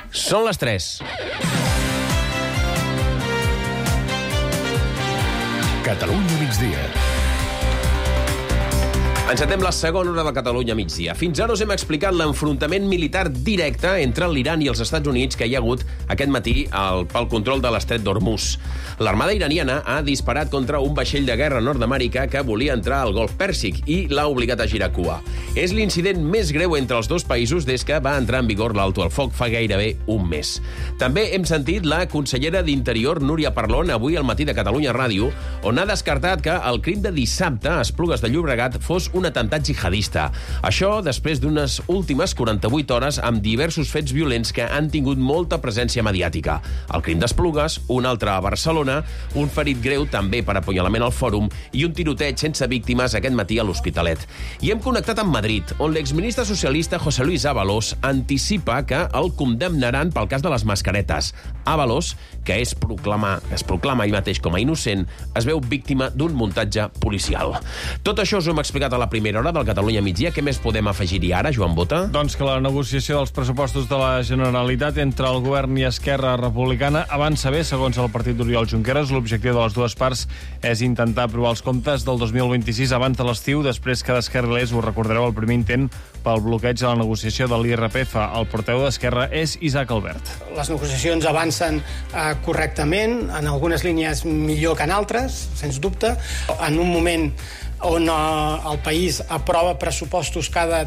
Són les 3. Catalunya migdia. Encetem la segona hora de Catalunya migdia. Fins ara us hem explicat l'enfrontament militar directe entre l'Iran i els Estats Units que hi ha hagut aquest matí pel control de l'estret d'Hormuz. L'armada iraniana ha disparat contra un vaixell de guerra nord-americà que volia entrar al Golf Pèrsic i l'ha obligat a girar cua. És l'incident més greu entre els dos països des que va entrar en vigor l'alto al foc fa gairebé un mes. També hem sentit la consellera d'Interior, Núria Parlon, avui al matí de Catalunya Ràdio, on ha descartat que el crim de dissabte a Esplugues de Llobregat fos un atemptat jihadista. Això després d'unes últimes 48 hores amb diversos fets violents que han tingut molta presència mediàtica. El crim d'Esplugues, un altre a Barcelona, un ferit greu també per apunyalament al Fòrum i un tiroteig sense víctimes aquest matí a l'Hospitalet. I hem connectat amb Madrid, on l'exministre socialista José Luis Ábalos anticipa que el condemnaran pel cas de les mascaretes. Ábalos, que es proclama ell mateix com a innocent, es veu víctima d'un muntatge policial. Tot això us ho hem explicat a la primera hora del Catalunya migdia. Què més podem afegir-hi ara, Joan Bota? Doncs que la negociació dels pressupostos de la Generalitat entre el govern i Esquerra Republicana avança bé, segons el partit d'Oriol Junqueras. L'objectiu de les dues parts és intentar aprovar els comptes del 2026 abans de l'estiu, després que descarrilés, ho recordareu, el primer intent pel bloqueig de la negociació de l'IRPF. El portaveu d'Esquerra és Isaac Albert. Les negociacions avancen correctament, en algunes línies millor que en altres, sens dubte. En un moment on el país aprova pressupostos cada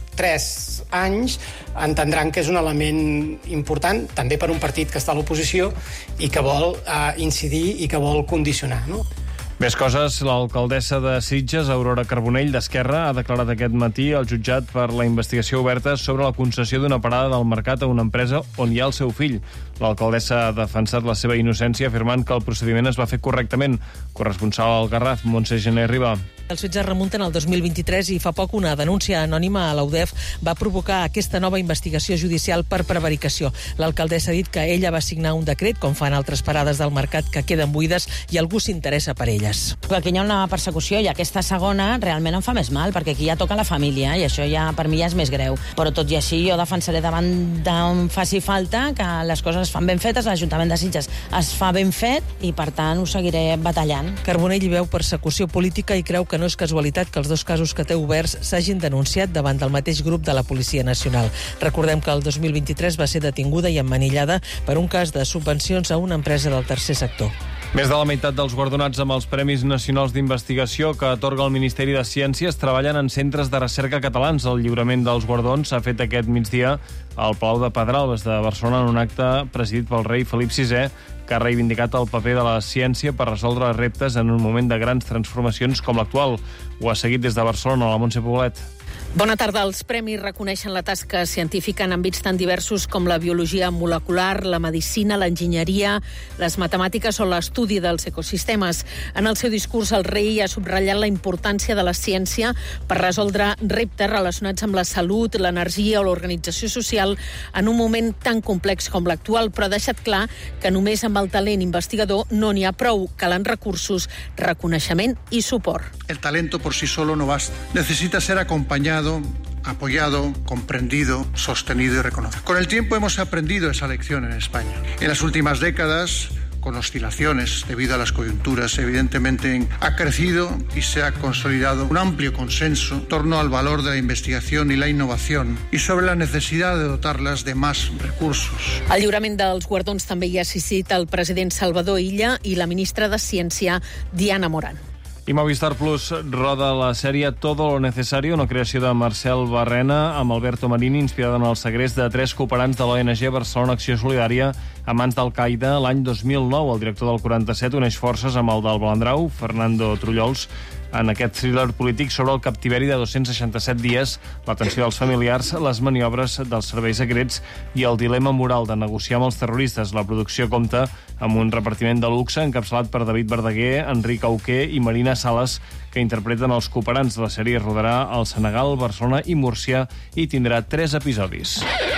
2-3 anys, entendran que és un element important, també per un partit que està a l'oposició i que vol incidir i que vol condicionar, no? Més coses, l'alcaldessa de Sitges, Aurora Carbonell, d'Esquerra, ha declarat aquest matí al jutjat per la investigació oberta sobre la concessió d'una parada del mercat a una empresa on hi ha el seu fill. L'alcaldessa ha defensat la seva innocència afirmant que el procediment es va fer correctament. Corresponsal al Garraf, Montse Gené Ribà. Els fets es remunten al 2023 i fa poc una denúncia anònima a l'UDEF va provocar aquesta nova investigació judicial per prevaricació. L'alcaldessa ha dit que ella va signar un decret, com fan altres parades del mercat que queden buides, i algú s'interessa per elles. Aquí hi ha una persecució i aquesta segona realment em fa més mal, perquè aquí ja toca la família i això ja per mi ja és més greu. Però tot i així jo defensaré davant d'on faci falta que les coses es fan ben fetes, l'Ajuntament de Sitges es fa ben fet i per tant ho seguiré batallant. Carbonell veu persecució política i creu que no és casualitat que els dos casos que té oberts s'hagin denunciat davant del mateix grup de la Policia Nacional. Recordem que el 2023 va ser detinguda i emmanillada per un cas de subvencions a una empresa del tercer sector. Més de la meitat dels guardonats amb els Premis Nacionals d'Investigació que atorga el Ministeri de Ciències treballen en centres de recerca catalans. El lliurament dels guardons s'ha fet aquest migdia al Palau de Pedralbes de Barcelona en un acte presidit pel rei Felip VI, que ha reivindicat el paper de la ciència per resoldre els reptes en un moment de grans transformacions com l'actual. Ho ha seguit des de Barcelona, la Montse Poblet. Bona tarda. Els premis reconeixen la tasca científica en àmbits tan diversos com la biologia molecular, la medicina, l'enginyeria, les matemàtiques o l'estudi dels ecosistemes. En el seu discurs, el rei ha subratllat la importància de la ciència per resoldre reptes relacionats amb la salut, l'energia o l'organització social en un moment tan complex com l'actual, però ha deixat clar que només amb el talent investigador no n'hi ha prou. Calen recursos, reconeixement i suport. El talento por sí solo no basta. Necesita ser acompañado, apoyado, comprendido, sostenido y reconocido. Con el tiempo hemos aprendido esa lección en España. En las últimas décadas, con oscilaciones debido a las coyunturas, evidentemente ha crecido y se ha consolidado un amplio consenso en torno al valor de la investigación y la innovación y sobre la necesidad de dotarlas de más recursos. Al lliurament dels guardons també hi ha assistit el president Salvador Illa i la ministra de Ciència, Diana Morant. I Movistar Plus roda la sèrie Todo lo Necesario, una creació de Marcel Barrena amb Alberto Marini, inspirada en el segrest de 3 cooperants de l'ONG Barcelona Acció Solidària a mans d'Al-Qaeda l'any 2009. El director del 47 uneix forces amb el del Balandrau, Fernando Trullols, en aquest thriller polític sobre el captiveri de 267 dies, l'atenció dels familiars, les maniobres dels serveis secrets i el dilema moral de negociar amb els terroristes. La producció compta amb un repartiment de luxe encapçalat per David Verdaguer, Enric Auqué i Marina Sales, que interpreten els cooperants. La sèrie rodarà al Senegal, Barcelona i Múrcia i tindrà 3 episodis.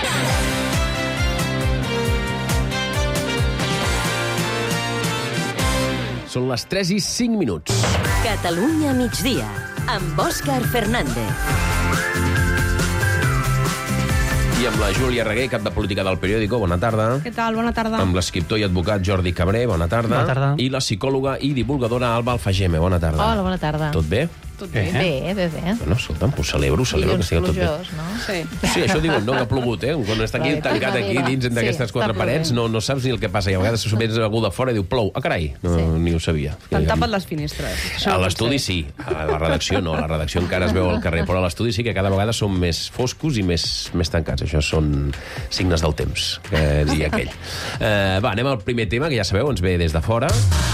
Són les 3:05. Catalunya migdia, amb Òscar Fernández. I Avui amb la Júlia Reguer, cap de política del periòdico. Bona tarda. Què tal? Bona tarda. Amb l'escriptor i advocat Jordi Cabré. Bona tarda. Bona tarda. I la psicòloga i divulgadora Alba Alfageme. Bona tarda. Hola, bona tarda. Tot bé? Tot bé. Bé. Bueno, escolta'm, pues celebro que estigui tot bé. No? Sí. Sí, això diuen, no, que ha plogut, eh? Quan està aquí tancat aquí dins d'aquestes quatre parets, no saps ni el que passa. I a vegades vens algú de fora i diu, plou. Ah, carai, ni ho sabia. T'han tapat les finestres. A l'estudi sí, a la redacció no. A la redacció encara es veu al carrer, però a l'estudi sí que cada vegada són més foscos i més tancats. Això són signes del temps, que diria aquell. Va, anem al primer tema, que ja sabeu, ens ve des de fora.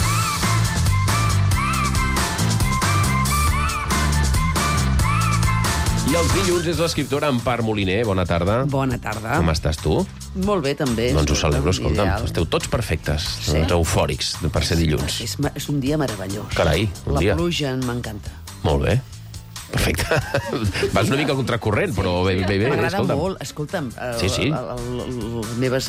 I els dilluns és l'escriptora Empar Moliner. Bona tarda. Bona tarda. Com estàs tu? Molt bé, també. Doncs ho celebro, escolta'm. Esteu tots perfectes, eufòrics per ser dilluns. És un dia meravellós. Carai, un dia. La pluja m'encanta. Molt bé. Perfecte. Vas una mica contracorrent, però bé. M'agrada molt. Escolta'm, les meves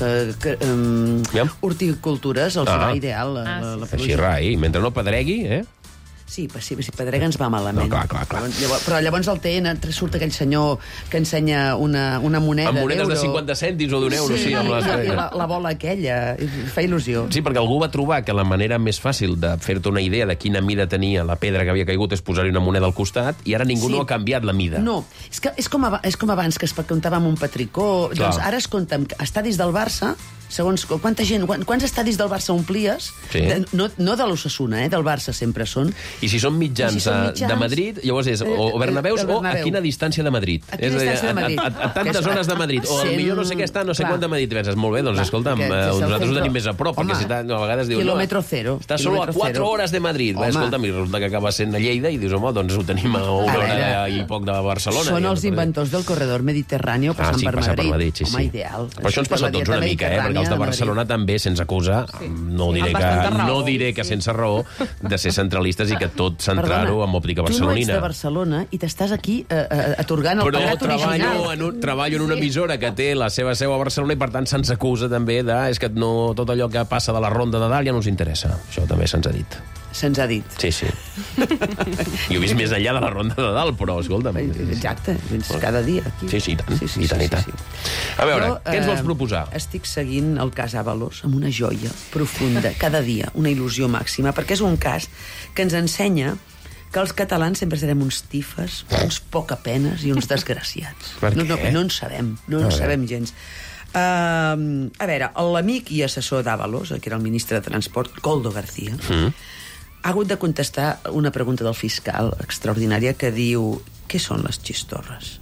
horticultures els va ideal. Així, rai. Mentre no pedregui, Sí, si pedrega ens va malament. No, clar. Però llavors al TN surt aquell senyor que ensenya una moneda amb monedes de 50 cèntims o d'un euro, sí. Amb la bola aquella, fa il·lusió. Sí, perquè algú va trobar que la manera més fàcil de fer-te una idea de quina mida tenia la pedra que havia caigut és posar-hi una moneda al costat, i ara ningú no ha canviat la mida. No, és com abans, que es comptava amb un petricó. Doncs ara es compta amb estadis del Barça, segons quanta gent, quants estadis del Barça omplies, no de l'Osasuna, del Barça sempre són. I si són mitjans de Madrid, llavors és o Bernabéus o a quina distància de Madrid. A tantes zones de Madrid. O potser no sé què està, no sé quant de Madrid. I penses, molt bé, doncs escolta'm, nosaltres ho tenim més a prop, perquè a vegades dius... Kilòmetro zero. Està solo a 4 hores de Madrid. Escolta'm, i resulta que acaba sent a Lleida i dius, home, doncs ho tenim a una hora i poc de Barcelona. Són els inventors del corredor mediterrani passant per Madrid. Home, ideal. Però això ens passa a tots una mica, perquè els de Barcelona també se'ns acusa, no diré que sense raó, de ser centralistes i que tot centrar-ho amb òptica barcelonina. Tu no ets de Barcelona i t'estàs aquí atorgant el pecat original. Però treballo en una emissora que té la seva seu a Barcelona i per tant se'ns acusa també és que tot allò que passa de la ronda de dalt ja no us interessa. Això també se'ns ha dit. Se'ns ha dit. Sí. Jo he vist més enllà de la ronda de dalt, però escolta'm. Exacte, cada dia aquí. Sí, i tant. A veure, què ens vols proposar? Estic seguint el cas Ábalos amb una joia profunda, cada dia, una il·lusió màxima, perquè és un cas que ens ensenya que els catalans sempre serem uns tifes, uns pocapenes i uns desgraciats. Per què? No en sabem, no en sabem gens. A veure, l'amic i assessor d'Ábalos, que era el ministre de Transport, Koldo García, ha hagut de contestar una pregunta del fiscal extraordinària que diu: què són les xistorres?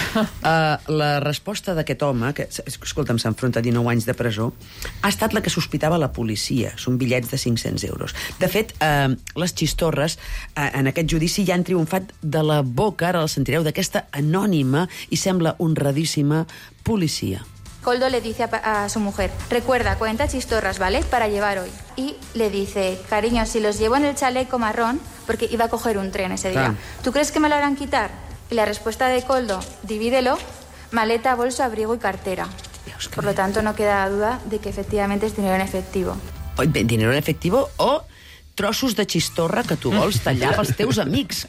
La resposta d'aquest home, que, escolta'm, s'enfronta a 19 anys de presó, ha estat la que sospitava la policia. Són bitllets de 500 euros. De fet, les xistorres, en aquest judici, ja han triomfat de la boca, ara la sentireu, d'aquesta anònima i sembla honradíssima policia. Koldo le dice a su mujer: recuerda, 40 chistorras, ¿vale? Para llevar hoy. Y le dice: cariño, si los llevo en el chaleco marrón, porque iba a coger un tren ese día, ¿tú crees que me lo harán quitar? Y la respuesta de Koldo: divídelo, maleta, bolso, abrigo y cartera. Por lo tanto, no queda duda de que efectivamente es dinero en efectivo. Dinero en efectivo o trossos de xistorra que tu vols tallar pels teus amics,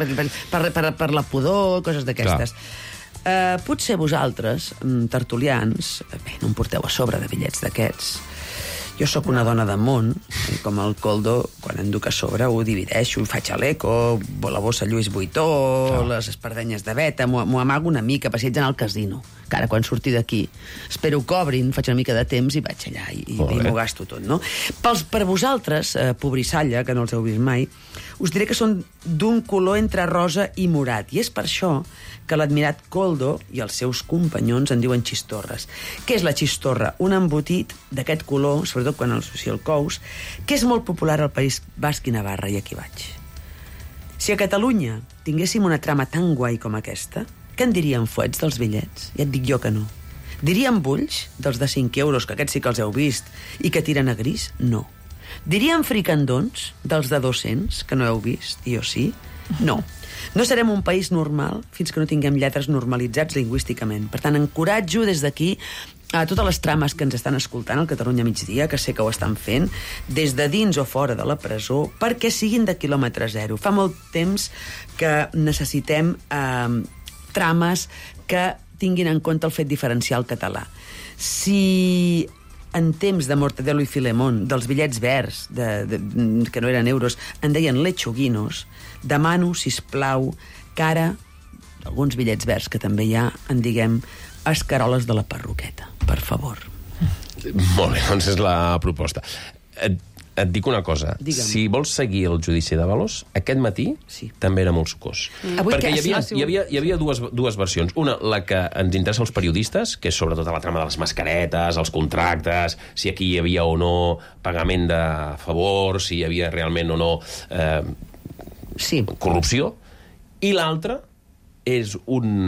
per la pudor, coses d'aquestes. Potser vosaltres, tertulians, no em porteu a sobre de bitllets d'aquests. Jo sóc una dona de món, i com el Koldo, quan en duc a sobre, ho divideixo, faig a l'eco, la bossa Lluís Vuitó, les espardenyes de Beta, m'ho amago una mica, passeig anar al casino. Que ara, quan surti d'aquí, espero que obrin, faig una mica de temps i vaig allà i m'ho gasto tot, no? Per vosaltres, pobrissalla, que no els heu vist mai, us diré que són d'un color entre rosa i morat, i és per això que l'admirat Koldo i els seus companyons en diuen xistorres. Què és la xistorra? Un embotit d'aquest color, sobretot quan el cous, que és molt popular al País Basc i Navarra, i aquí vaig. Si a Catalunya tinguéssim una trama tan guai com aquesta, què en dirien fuets dels bitllets? Ja et dic jo que no. Diríem bulls, dels de 5 euros, que aquests sí que els heu vist, i que tiren a gris? No. Diríem fricandons, dels de 200, que no heu vist, i jo sí? No. No serem un país normal fins que no tinguem lletres normalitzats lingüísticament. Per tant, encoratjo des d'aquí a totes les trames que ens estan escoltant al Catalunya Migdia, que sé que ho estan fent, des de dins o fora de la presó, perquè siguin de quilòmetre zero. Fa molt temps que necessitem trames que tinguin en compte el fet diferencial català. Si en temps de Mortadelo i Filemón, dels bitllets verds, que no eren euros, en deien lechuguinos, demano, sisplau, que ara, alguns bitllets verds que també hi ha, en diguem escaroles de la perruqueta, per favor. Molt bé, doncs és la proposta. Et dic una cosa. Digue'm. Si vols seguir el judici d'Ábalos, aquest matí també era molt sucós. Perquè hi havia dues versions. Una, la que ens interessa als periodistes, que és sobretot la trama de les mascaretes, els contractes, si aquí hi havia o no pagament de favor, si hi havia realment o no corrupció. I l'altra és un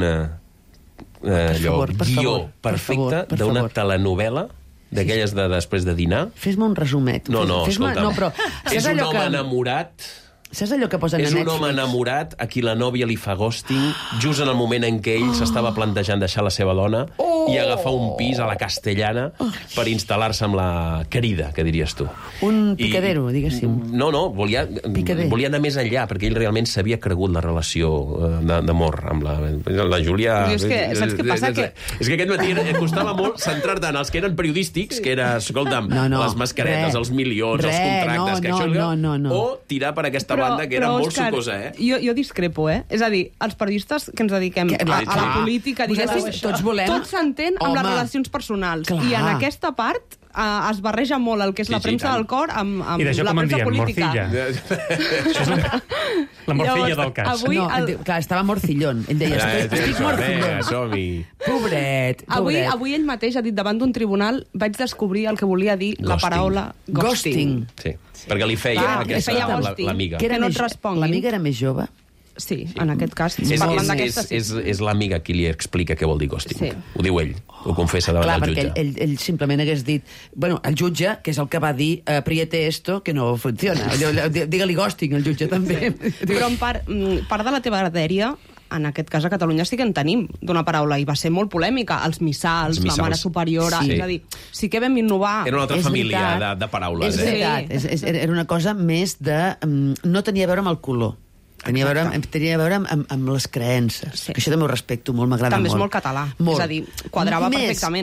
guió perfecte d'una telenovela d'aquelles de després de dinar. Fes-me un resumet. No, escolta'm. No, però és un home enamorat. Saps allò que posen a Netflix? És un home enamorat a qui la nòvia li fa ghosting just en el moment en què ell s'estava plantejant deixar la seva dona i agafar un pis a la Castellana per instal·lar-se amb la querida, que diries tu. Un picadero, diguéssim. No, volia anar més enllà, perquè ell realment s'havia cregut la relació d'amor amb la Júlia. Saps què passa? És que aquest matí et costava molt centrar-te en els que eren periodístics, que era, escolta'm, les mascaretes, els milions, els contractes, o tirar per aquesta banda que era molt sucosa, Jo discrepo, És a dir, els periodistes que ens dediquem a la política, diguéssim, tot s'entén amb les relacions personals. I en aquesta part es barreja molt el que és la premsa del cor amb la premsa política. Això és la morcilla del cas. Clar, estava morcillón. Ell deia, estic morcillón. Pobret. Avui ell mateix ha dit davant d'un tribunal vaig descobrir el que volia dir la paraula ghosting. Sí, perquè li feia l'amiga. L'amiga era més jove? Sí, en aquest cas, parlant d'aquesta... És l'amiga qui li explica què vol dir ghosting. Ho diu ell, ho confessa davant del jutge. Clar, perquè ell simplement hagués dit... Bueno, el jutge, que és el que va dir apriete esto, que no funciona. Digue-li ghosting, el jutge també. Però en part de la teva dèria, en aquest cas a Catalunya sí que en tenim d'una paraula, i va ser molt polèmica, els missals, la mare superiora, és a dir, sí que vam innovar. Era una altra família de paraules. És veritat, era una cosa més de... No tenia a veure amb el color. Tenia a veure amb les creences. Que això també ho respecto molt, m'agrada molt. També és molt català. És a dir, quadrava perfectament.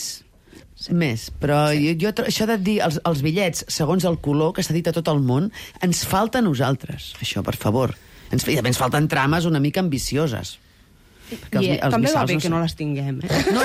Més. Però això de dir els bitllets segons el color, que s'ha dit a tot el món, ens falta a nosaltres. Això, per favor. Ens falten trames una mica ambicioses. També va bé que no les tinguem. No.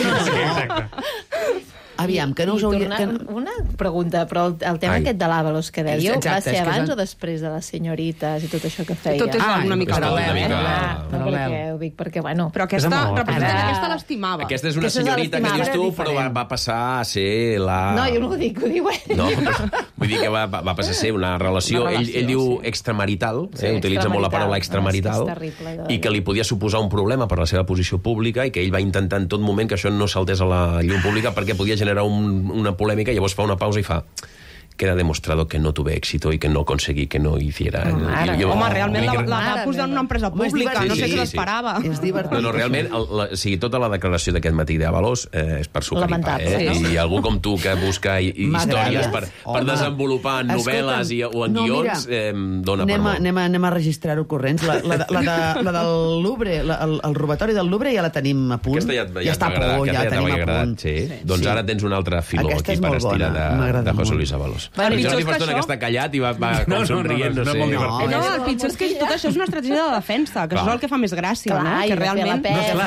Aviam, que no us hauria... Una pregunta, però el tema aquest de l'Ábalos que dèieu, va ser abans o després de les senyorites i tot això que feia? Tot és una mica paral·lel. Ho dic perquè, bueno... Però aquesta l'estimava. Aquesta és una senyorita que dius tu, però va passar a ser la... No, jo no ho dic, ho diu ell. No, vull dir que va passar a ser una relació... Ell diu extramarital, utilitza molt la paraula extramarital, i que li podia suposar un problema per la seva posició pública i que ell va intentar en tot moment que això no saltés a la llum pública perquè podia generar una polèmica, i llavors fa una pausa i fa queda demostrado que no tuve éxito y que no conseguí que no hiciera... Home, realment la va posar en una empresa pública, no sé què l'esperava. És divertit. No, realment, tota la declaració d'aquest matí d'Ábalos és per sucar-hi, i algú com tu que busca històries per desenvolupar en novel·les o en guions, dona per molt. Anem a registrar-ho corrents. La del Louvre, el robatori del Louvre ja la tenim a punt. Aquesta ja està a punt. Doncs ara tens un altre filó aquí per estirar de José Luis Ábalos. El Jordi Fastona, que està callat i va com somrient, no sé. No, el pitjor és que tot això és una estratègia de defensa, que això és el que fa més gràcia, no? Que realment...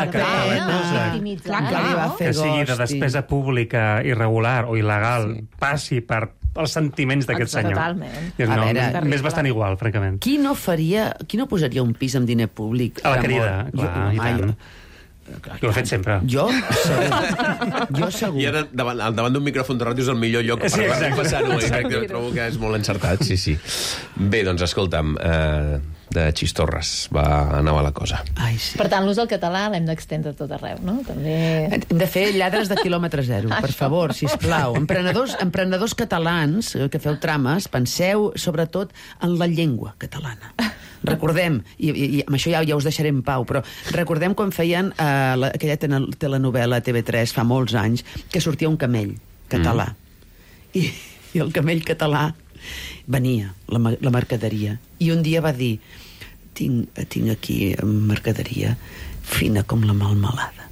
Que sigui de despesa pública irregular o il·legal passi per els sentiments d'aquest senyor. Totalment. M'és bastant igual, francament. Qui no posaria un pis amb diner públic? A la Crida, clar, i tant. Jo ho he fet sempre. Jo segur. I ara, davant d'un micròfon de ràdio és el millor lloc per passar-ho. Trobo que és molt encertat, sí. Bé, doncs, escolta'm, de xistorres va anar la cosa. Per tant, l'ús del català l'hem d'extendre tot arreu, no? També... Hem de fer lladres de quilòmetre zero, per favor, sisplau. Emprenedors catalans que feu trames, penseu sobretot en la llengua catalana. Recordem, i amb això ja us deixaré en pau, però recordem quan feien aquella telenovela TV3 fa molts anys, que sortia un camell català. I el camell català venia, la mercaderia, i un dia va dir tinc aquí mercaderia fina com la melmelada.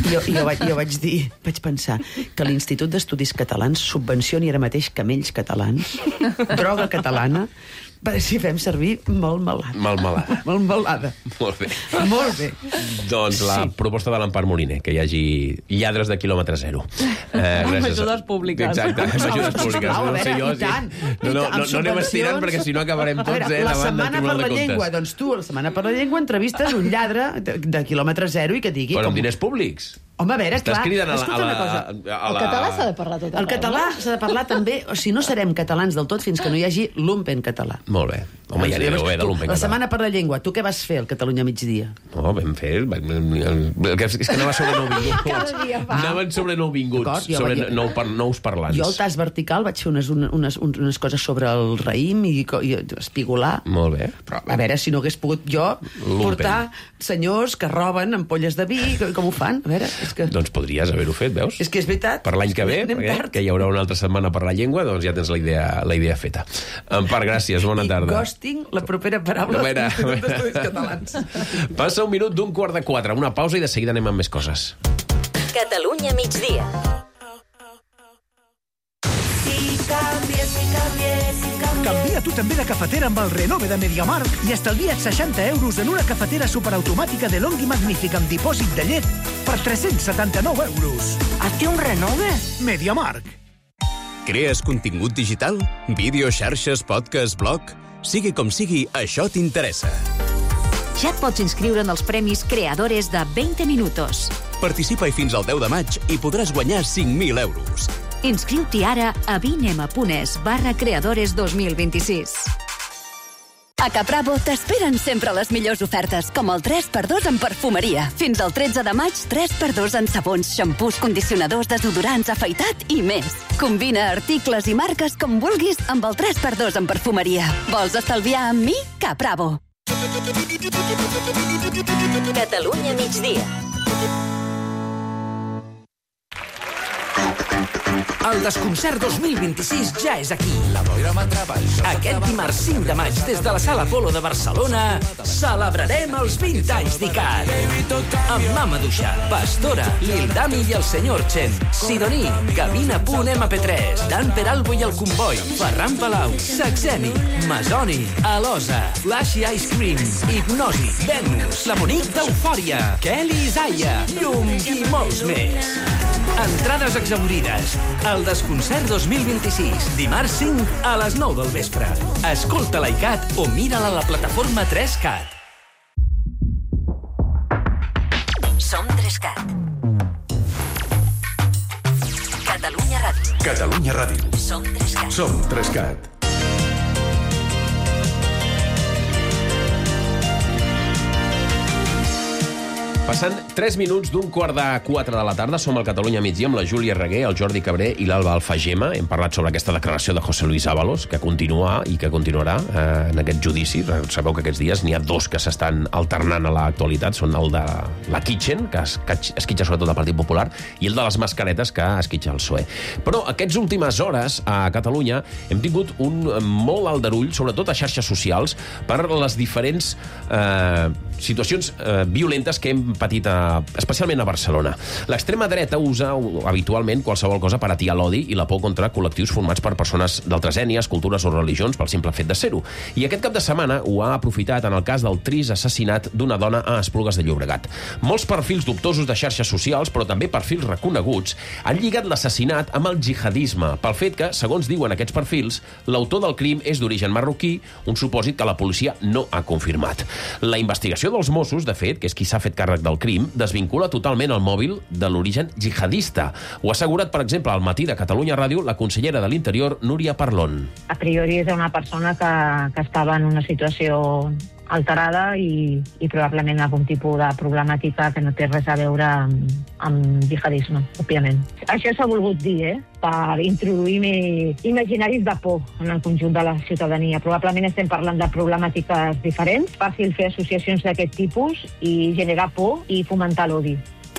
Jo vaig pensar que l'Institut d'Estudis Catalans subvencioni ara mateix camells catalans, droga catalana, si fem servir malmelada. Malmelada. Molt bé. Molt bé. Doncs la proposta de l'Empar Moliner, que hi hagi lladres de quilòmetre zero. Amb ajudes públiques. Exacte, amb ajudes públiques. No sé jo, no anem estirant perquè si no acabarem tots la davant del Setmana per la Llengua. Doncs tu, la Setmana per la Llengua, entrevistes un lladre de quilòmetre zero i que digui... Però amb diners públics. Home, a veure, clar, escolta una cosa. El català s'ha de parlar tot arreu. El català s'ha de parlar també, o sigui, no serem catalans del tot fins que no hi hagi lumpen català. Molt bé. Home, ja anireu bé de lumpen català. La Setmana per la Llengua, tu què vas fer al Catalunya migdia? No, vam fer... És que anava sobre nouvinguts. Anaven sobre nouvinguts, sobre nous parlants. Jo al tas vertical vaig fer unes coses sobre el raïm i espigolar. Molt bé. Però, a veure, si no hagués pogut jo portar senyors que roben ampolles de vi, com ho fan? A veure... Doncs podries haver-ho fet, veus? És que és veritat. Per l'any que ve, que hi haurà una altra setmana per la llengua, doncs ja tens la idea feta. Empar, gràcies, bona tarda. I ghosting, la propera paraula d'estudis catalans. Passa 1 minut d'3:45, una pausa i de seguida anem amb més coses. Catalunya migdia. Canvia tu també de cafetera amb el Renove de MediaMarkt i estalvia't 60 € en una cafetera superautomàtica de Long i Magnífic amb dipòsit de llet per 379 €. Hazte un Renove? MediaMarkt. Crees contingut digital? Vídeo, xarxes, podcast, blog? Sigui com sigui, això t'interessa. Ja et pots inscriure en els premis Creadores de 20 Minutos. Participa-hi fins al 10 de maig i podràs guanyar 5.000 €. Inscriu-t'hi ara a vinema.es/creadores 2026. A Capravo t'esperen sempre les millors ofertes, com el 3x2 en perfumeria. Fins al 13 de maig, 3x2 en sabons, xampús, condicionadors, desodorants, afaitat i més. Combina articles i marques com vulguis amb el 3x2 en perfumeria. Vols estalviar amb mi? Capravo. Catalunya migdia. El Desconcert 2026 ja és aquí. Aquest dimarts 5 de maig, des de la Sala Apolo de Barcelona, celebrarem els 20 anys d'ICAT. Amb Mama Duixa, Pastora, Lil Dami i el Senyor Chen, Sidoní, Gavina.mp3, Dan Peralbo i el Comboi, Ferran Palau, Saxeni, Masoni, Alosa, Flashy Ice Cream, Hipnosi, Venus, la Monique d'Eufòria, Kelly Isaiah, Llum i molts més. Entrades exaurides. El Desconcert 2026, dimarts 5 a les 9 del vespre. Escolta l'ICAT o mira-la a la plataforma 3CAT. Som 3CAT. Catalunya Ràdio. Catalunya Ràdio. Som 3CAT. Som 3CAT. Passant 3 minuts d'3:45 de la tarda, som al Catalunya migdia amb la Júlia Reguer, el Jordi Cabré i l'Alba Alfagema. Hem parlat sobre aquesta declaració de José Luis Ábalos, que continua i que continuarà en aquest judici. Sabeu que aquests dies n'hi ha dos que s'estan alternant a l'actualitat. Són el de la Kitchen, que esquitxa sobretot el Partit Popular, i el de les mascaretes, que esquitxa el PSOE. Però aquestes últimes hores a Catalunya hem tingut un molt aldarull, sobretot a xarxes socials, per les diferents situacions violentes que hem patit especialment a Barcelona. L'extrema dreta usa habitualment qualsevol cosa per atiar l'odi i la por contra col·lectius formats per persones d'altres ètnies, cultures o religions pel simple fet de ser-ho. I aquest cap de setmana ho ha aprofitat en el cas del trist assassinat d'una dona a Esplugues de Llobregat. Molts perfils dubtosos de xarxes socials, però també perfils reconeguts, han lligat l'assassinat amb el jihadisme, pel fet que, segons diuen aquests perfils, l'autor del crim és d'origen marroquí, un supòsit que la policia no ha confirmat. La investigació dels Mossos, de fet, que és qui s'ha fet càrrec del crim, desvincula totalment el mòbil de l'origen jihadista. Ho ha assegurat, per exemple, al Matí de Catalunya Ràdio la consellera de l'Interior, Núria Parlon. A priori és una persona que estava en una situació alterada i probablement algun tipus de problemàtica que no té res a veure amb jihadisme, òbviament. Això s'ha volgut dir, per introduir imaginaris de por en el conjunt de la ciutadania. Probablement estem parlant de problemàtiques diferents. Fàcil fer associacions d'aquest tipus i generar por i fomentar l'odi.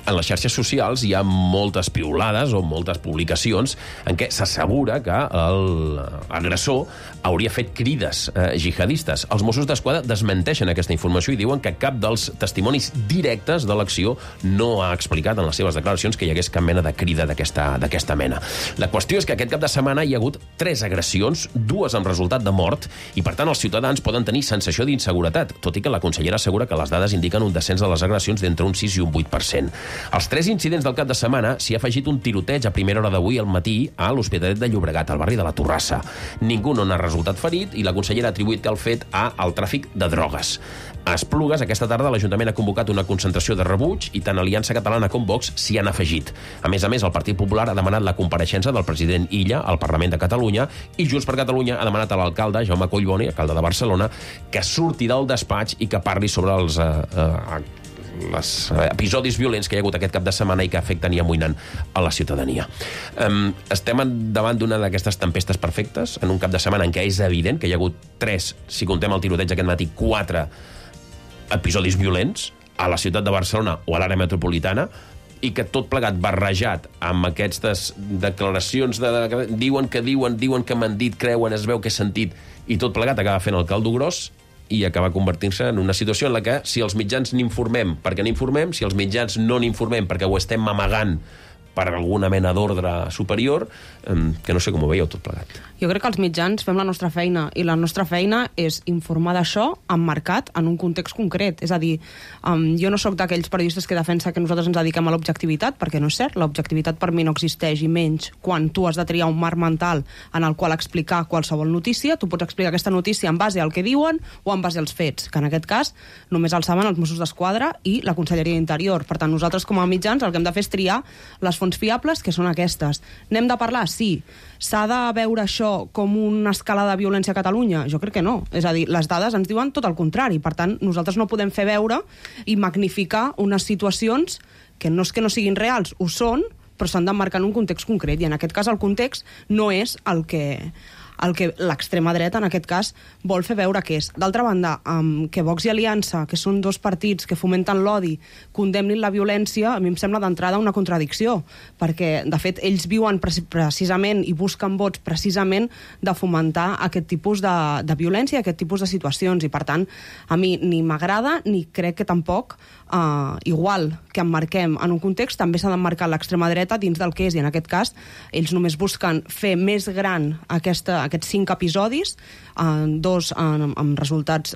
En les xarxes socials hi ha moltes piulades o moltes publicacions en què s'assegura que l'agressor hauria fet crides jihadistes. Els Mossos d'Esquadra desmenteixen aquesta informació i diuen que cap dels testimonis directes de l'acció no ha explicat en les seves declaracions que hi hagués cap mena de crida d'aquesta mena. La qüestió és que aquest cap de setmana hi ha hagut 3 agressions, 2 amb resultat de mort, i per tant els ciutadans poden tenir sensació d'inseguretat, tot i que la consellera assegura que les dades indiquen un descens de les agressions d'entre un 6 i un 8%. Als 3 incidents del cap de setmana s'hi ha afegit un tiroteig a primera hora d'avui al matí a l'Hospitalet de Llobregat, al barri de la Torrassa. Ningú no n'ha resultat ferit i la consellera ha atribuït el fet al tràfic de drogues. A Esplugues, aquesta tarda, l'Ajuntament ha convocat una concentració de rebuig i tant Aliança Catalana com Vox s'hi han afegit. A més, el Partit Popular ha demanat la compareixença del president Illa al Parlament de Catalunya i Junts per Catalunya ha demanat a l'alcalde, Jaume Collboni, alcalde de Barcelona, que surti del despatx i que parli sobre els episodis violents que hi ha hagut aquest cap de setmana i que afecten i amoïnen a la ciutadania. Estem davant d'una d'aquestes tempestes perfectes, en un cap de setmana en què és evident que hi ha hagut 3, si contem el tiroteig aquest matí, 4 episodis violents a la ciutat de Barcelona o a l'àrea metropolitana, i que tot plegat barrejat amb aquestes declaracions diuen que m'han dit, creuen, es veu que he sentit, i tot plegat acaba fent el caldo gros i acaba convertint-se en una situació en la que si els mitjans n'informem perquè n'informem, si els mitjans no n'informem perquè ho estem amagant per alguna mena d'ordre superior, que no sé com ho veieu tot plegat. Jo crec que els mitjans fem la nostra feina, i la nostra feina és informar d'això emmarcat en un context concret. És a dir, jo no sóc d'aquells periodistes que defensa que nosaltres ens dediquem a l'objectivitat, perquè no és cert, l'objectivitat per mi no existeix, i menys quan tu has de triar un marc mental en el qual explicar qualsevol notícia. Tu pots explicar aquesta notícia en base al que diuen o en base als fets, que en aquest cas només el saben els Mossos d'Esquadra i la Conselleria d'Interior. Per tant, nosaltres com a mitjans el que hem de fer és triar les fonts fiables, que són aquestes. N'hem de parlar? Sí. S'ha de veure això com una escala de violència a Catalunya? Jo crec que no. És a dir, les dades ens diuen tot el contrari. Per tant, nosaltres no podem fer veure i magnificar unes situacions que no és que no siguin reals, ho són, però s'han d'emmarcar en un context concret. I en aquest cas el context no és el que l'extrema dreta, en aquest cas, vol fer veure que és. D'altra banda, que Vox i Aliança, que són 2 partits que fomenten l'odi, condemnin la violència, a mi em sembla d'entrada una contradicció, perquè, de fet, ells viuen precisament i busquen vots precisament de fomentar aquest tipus de violència, aquest tipus de situacions, i per tant, a mi ni m'agrada ni crec que tampoc, igual que emmarquem en un context, també s'ha d'emmarcar l'extrema dreta dins del que és, i en aquest cas ells només busquen fer més gran aquests 5 episodis, 2 amb resultats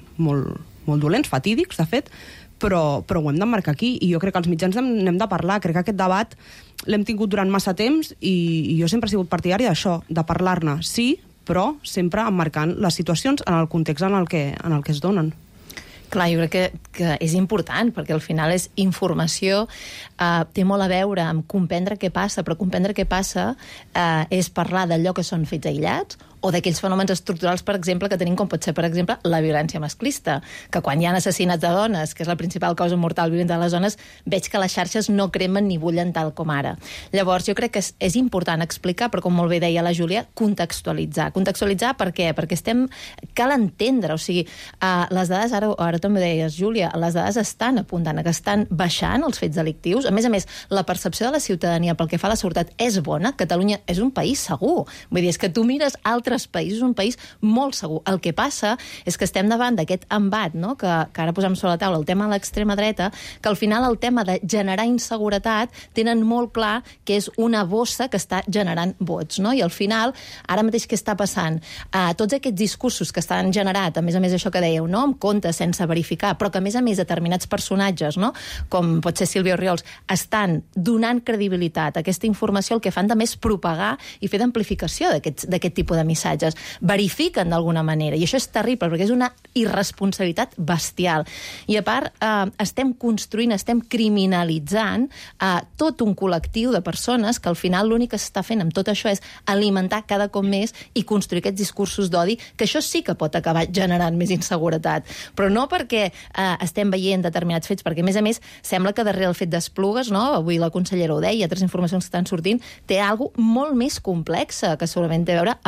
molt dolents, fatídics, de fet, però ho hem d'emmarcar aquí, i jo crec que els mitjans n'hem de parlar. Crec que aquest debat l'hem tingut durant massa temps i jo sempre he sigut partidari d'això, de parlar-ne, sí, però sempre emmarcant les situacions en el context en el que es donen. Clar, jo crec que és important, perquè al final és informació, té molt a veure amb comprendre què passa, però comprendre què passa és parlar d'allò que són fets aïllats o d'aquells fenòmens estructurals, per exemple, que tenim, com pot ser, per exemple, la violència masclista, que quan hi ha assassinats de dones, que és la principal causa mortal violenta de les dones, veig que les xarxes no cremen ni bullen tal com ara. Llavors, jo crec que és important explicar, però com molt bé deia la Júlia, contextualitzar. Contextualitzar per què? Perquè cal entendre, o sigui, les dades, ara també deies, Júlia, les dades estan apuntant, que estan baixant els fets delictius. A més, la percepció de la ciutadania pel que fa a la seguretat és bona. Catalunya és un país segur. Vull dir, és que tu mires altres països, un país molt segur. El que passa és que estem davant d'aquest embat, no? que ara posem sobre la taula, el tema de l'extrema dreta, que al final el tema de generar inseguretat tenen molt clar que és una bossa que està generant vots, no? I al final, ara mateix què està passant? Tots aquests discursos que estan generat, a més això que dèieu, no? Amb comptes, sense verificar, però que a més determinats personatges, no? Com pot ser Sílvia Orriols, estan donant credibilitat a aquesta informació, el que fan també és propagar i fer d'amplificació d'aquest tipus de missatges. Verifiquen d'alguna manera, i això és terrible, perquè és una irresponsabilitat bestial. I a part, estem construint, estem criminalitzant tot un col·lectiu de persones que al final l'únic que s'està fent amb tot això és alimentar cada cop més i construir aquests discursos d'odi, que això sí que pot acabar generant més inseguretat. Però no perquè estem veient determinats fets, perquè a més sembla que darrere el fet d'Esplugues, no? Avui la consellera ho deia, altres informacions que estan sortint, té alguna molt més complexa, que segurament té a veure amb altres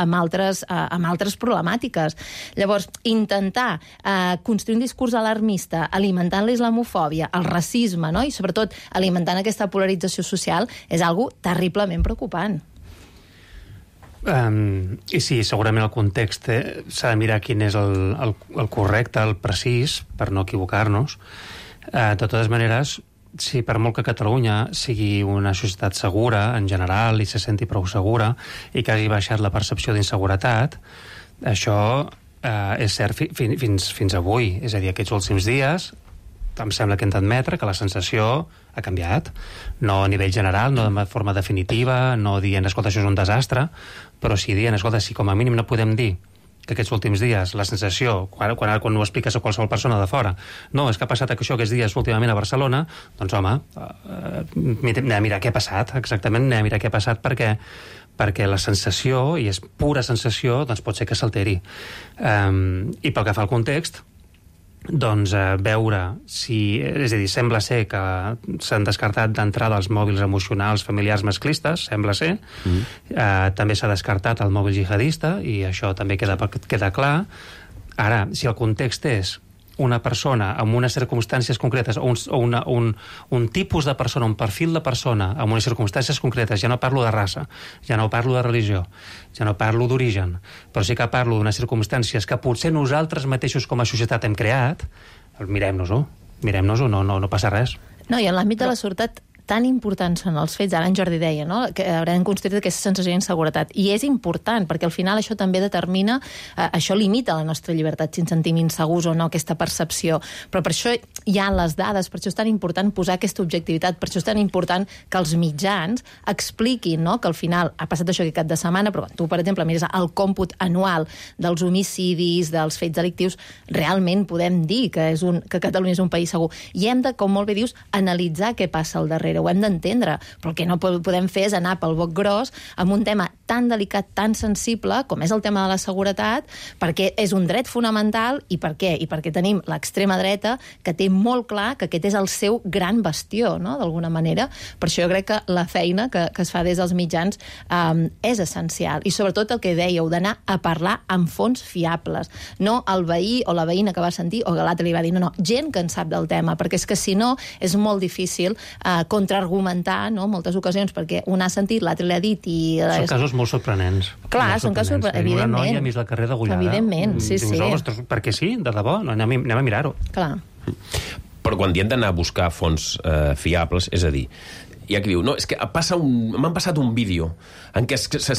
altres problemàtiques. Llavors, intentar construir un discurs alarmista alimentant la islamofòbia, el racisme, no? I sobretot alimentant aquesta polarització social és algo terriblement preocupant. I sí, segurament el context s'ha de mirar quin és el correcte, el precís, per no equivocar-nos. De totes maneres, si per molt que Catalunya sigui una societat segura, en general, i se senti prou segura, i que hagi baixat la percepció d'inseguretat, això és cert fins avui. És a dir, aquests últims dies em sembla que hem d'admetre que la sensació ha canviat. No a nivell general, no de forma definitiva, no dient, escolta, això és un desastre, però sí dient, escolta, si com a mínim no podem dir que aquests últims dies la sensació, quan ho expliques a qualsevol persona de fora, no, és que ha passat això aquests dies últimament a Barcelona, doncs home, anem a mirar què ha passat, exactament, anem a mirar què ha passat perquè la sensació, i és pura sensació, doncs pot ser que s'alteri. I pel que fa al context, doncs veure si... És a dir, sembla ser que s'han descartat d'entrada els mòbils emocionals familiars masclistes, sembla ser. També s'ha descartat el mòbil jihadista, i això també queda clar. Ara, si el context és una persona amb unes circumstàncies concretes o un tipus de persona, un perfil de persona amb unes circumstàncies concretes, ja no parlo de raça, ja no parlo de religió, ja no parlo d'origen, però sí que parlo d'unes circumstàncies que potser nosaltres mateixos com a societat hem creat, mirem-nos-ho, no passa res. No, i en l'àmbit de la seguretat tan importants són els fets, ara en Jordi deia, no?, que haurem construït aquesta sensació d'inseguretat. I és important, perquè al final això també determina, això limita la nostra llibertat, si ens sentim insegurs o no, aquesta percepció. Però per això hi ha les dades, per això és tan important posar aquesta objectivitat, per això és tan important que els mitjans expliquin, no?, que al final ha passat això aquest cap de setmana, però tu, per exemple, mires el còmput anual dels homicidis, dels fets delictius, realment podem dir que Catalunya és un país segur. I hem de, com molt bé dius, analitzar què passa al darrere, ho hem d'entendre, però el que no podem fer és anar pel boc gros amb un tema tan delicat, tan sensible, com és el tema de la seguretat, perquè és un dret fonamental. I per què? I perquè tenim l'extrema dreta que té molt clar que aquest és el seu gran bastió, no?, d'alguna manera. Per això jo crec que la feina que es fa des dels mitjans és essencial. I sobretot el que dèieu, d'anar a parlar amb fonts fiables. No el veí o la veïna que va sentir o que l'altre li va dir, no, gent que en sap del tema, perquè és que si no és molt difícil contraargumentar, no?, moltes ocasions, perquè un ha sentit, l'altre l'ha dit i... Són casos molt sorprenents. Clar, són casos sorprenents, evidentment. Una noia a mig del carrer degollada. Evidentment, sí. Perquè sí, de debò, anem a mirar-ho. Clar. Però quan diem d'anar a buscar fonts fiables, és a dir, hi ha qui diu, no, és que m'han passat un vídeo en què se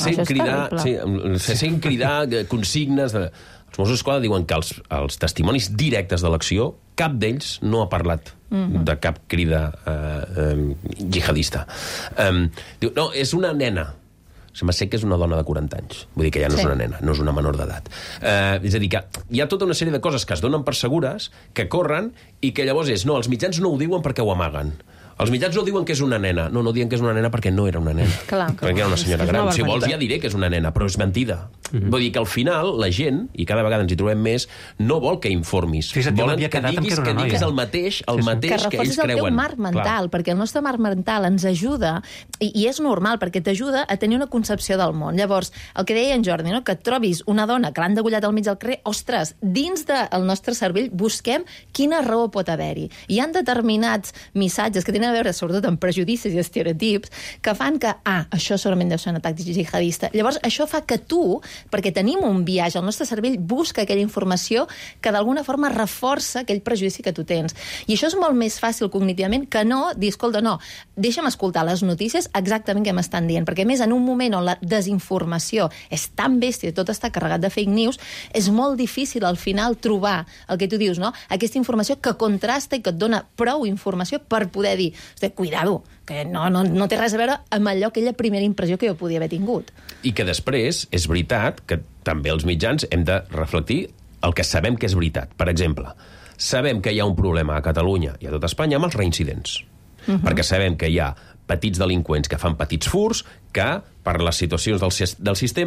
sent cridar consignes... Els Mossos d'Esquadra diuen que els testimonis directes de l'acció, cap d'ells no ha parlat de cap crida jihadista. Diu, no, és una nena. Sembla ser que és una dona de 40 anys. Vull dir que ja no és una nena, no és una menor d'edat. És a dir, que hi ha tota una sèrie de coses que es donen per segures, que corren, i que llavors és, no, els mitjans no ho diuen perquè ho amaguen. Els mitjans no diuen que és una nena. No diuen que és una nena perquè no era una nena. Clar. Perquè era una senyora gran. Si vols ja diré que és una nena, però és mentida. Vull dir que al final la gent, i cada vegada ens hi trobem més, no vol que informis. Volen que diguis el mateix que ells creuen. Que reforcis el teu marc mental, perquè el nostre marc mental ens ajuda, i és normal, perquè t'ajuda a tenir una concepció del món. Llavors, el que deia en Jordi, no?, que et trobis una dona que l'han degollat al mig del carrer, ostres, dins del nostre cervell busquem quina raó pot haver-hi. Hi ha determinats missatges que tenen a veure sobretot amb prejudicis i estereotips que fan que, això segurament deu ser un atac jihadista. Llavors, això fa que tu, perquè tenim un viatge, el nostre cervell busca aquella informació que d'alguna forma reforça aquell prejudici que tu tens. I això és molt més fàcil cognitivament que no dir, escolta, no, deixa'm escoltar les notícies exactament què m'estan dient, perquè a més en un moment on la desinformació és tan bèstia, tot està carregat de fake news, és molt difícil al final trobar el que tu dius, no?, aquesta informació que contrasta i que et dona prou informació per poder dir, cuidado, que no té res a veure amb allò, aquella primera impressió que jo podia haver tingut. I que després és veritat que també els mitjans hem de reflectir el que sabem que és veritat. Per exemple, sabem que hi ha un problema a Catalunya i a tot Espanya amb els reincidents. Perquè sabem que hi ha petits delinqüents que fan petits furs que, per les situacions del sistema,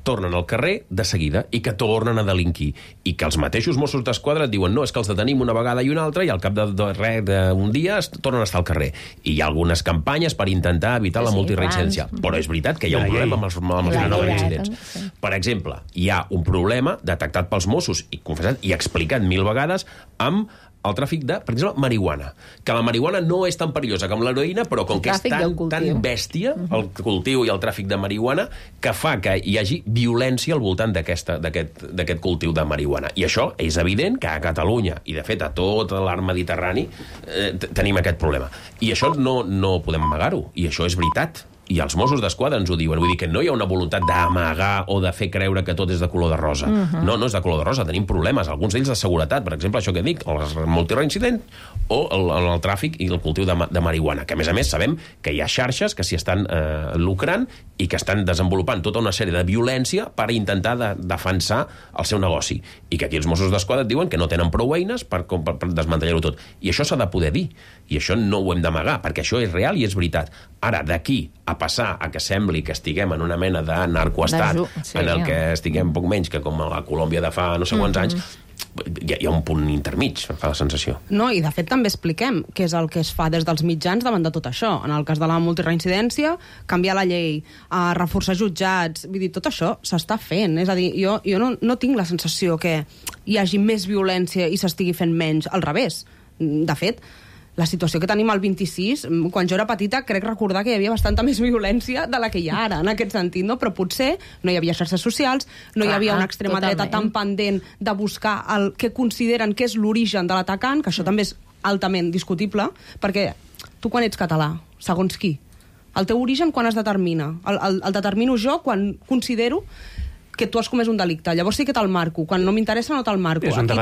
tornen al carrer de seguida i que tornen a delinquir. I que els mateixos Mossos d'Esquadra et diuen no, és que els detenim una vegada i una altra i al cap d'un dia tornen a estar al carrer. I hi ha algunes campanyes per intentar evitar la multireincidència. Però és veritat que hi ha un problema amb els reincidents. Per exemple, hi ha un problema detectat pels Mossos i confessat i explicat 1000 vegades amb el tràfic de, per exemple, marihuana. Que la marihuana no és tan perillosa com l'heroïna, però com que és tan bèstia, el cultiu i el tràfic de marihuana, que fa que hi hagi violència al voltant d'aquest cultiu de marihuana. I això és evident que a Catalunya, i de fet a tot l'arc mediterrani, tenim aquest problema. I això no podem amagar-ho, i això és veritat. I els Mossos d'Esquadra ens ho diuen. Vull dir que no hi ha una voluntat d'amagar o de fer creure que tot és de color de rosa. No és de color de rosa. Tenim problemes, alguns d'ells de seguretat. Per exemple, això que dic, el multireincident o el tràfic i el cultiu de marihuana. Que, a més, sabem que hi ha xarxes que s'hi estan lucrant i que estan desenvolupant tota una sèrie de violència per intentar defensar el seu negoci. I que aquí els Mossos d'Esquadra et diuen que no tenen prou eines per desmantellar-ho tot. I això s'ha de poder dir. I això no ho hem d'amagar, perquè això és real i és veritat. Ara, d'aquí a passar a que sembli que estiguem en una mena de narcoestat en el que estiguem poc menys que com a la Colòmbia de fa no sé quants anys, hi ha un punt intermig, em fa la sensació. No, i de fet també expliquem què és el que es fa des dels mitjans davant de tot això. En el cas de la multireincidència, canviar la llei, reforçar jutjats, vull dir, tot això s'està fent. És a dir, jo no tinc la sensació que hi hagi més violència i s'estigui fent menys. Al revés. De fet, la situació que tenim al 26, quan jo era petita, crec recordar que hi havia bastanta més violència de la que hi ha ara, en aquest sentit, no? Però potser no hi havia xarxes socials, no hi havia una extrema dreta tan pendent de buscar el que consideren que és l'origen de l'atacant, que això també és altament discutible, perquè tu quan ets català, segons qui? El teu origen quan es determina? El determino jo quan considero que tu has comès un delicte. Llavors sí que te'l marco. Quan no m'interessa no te'l marco. Aquí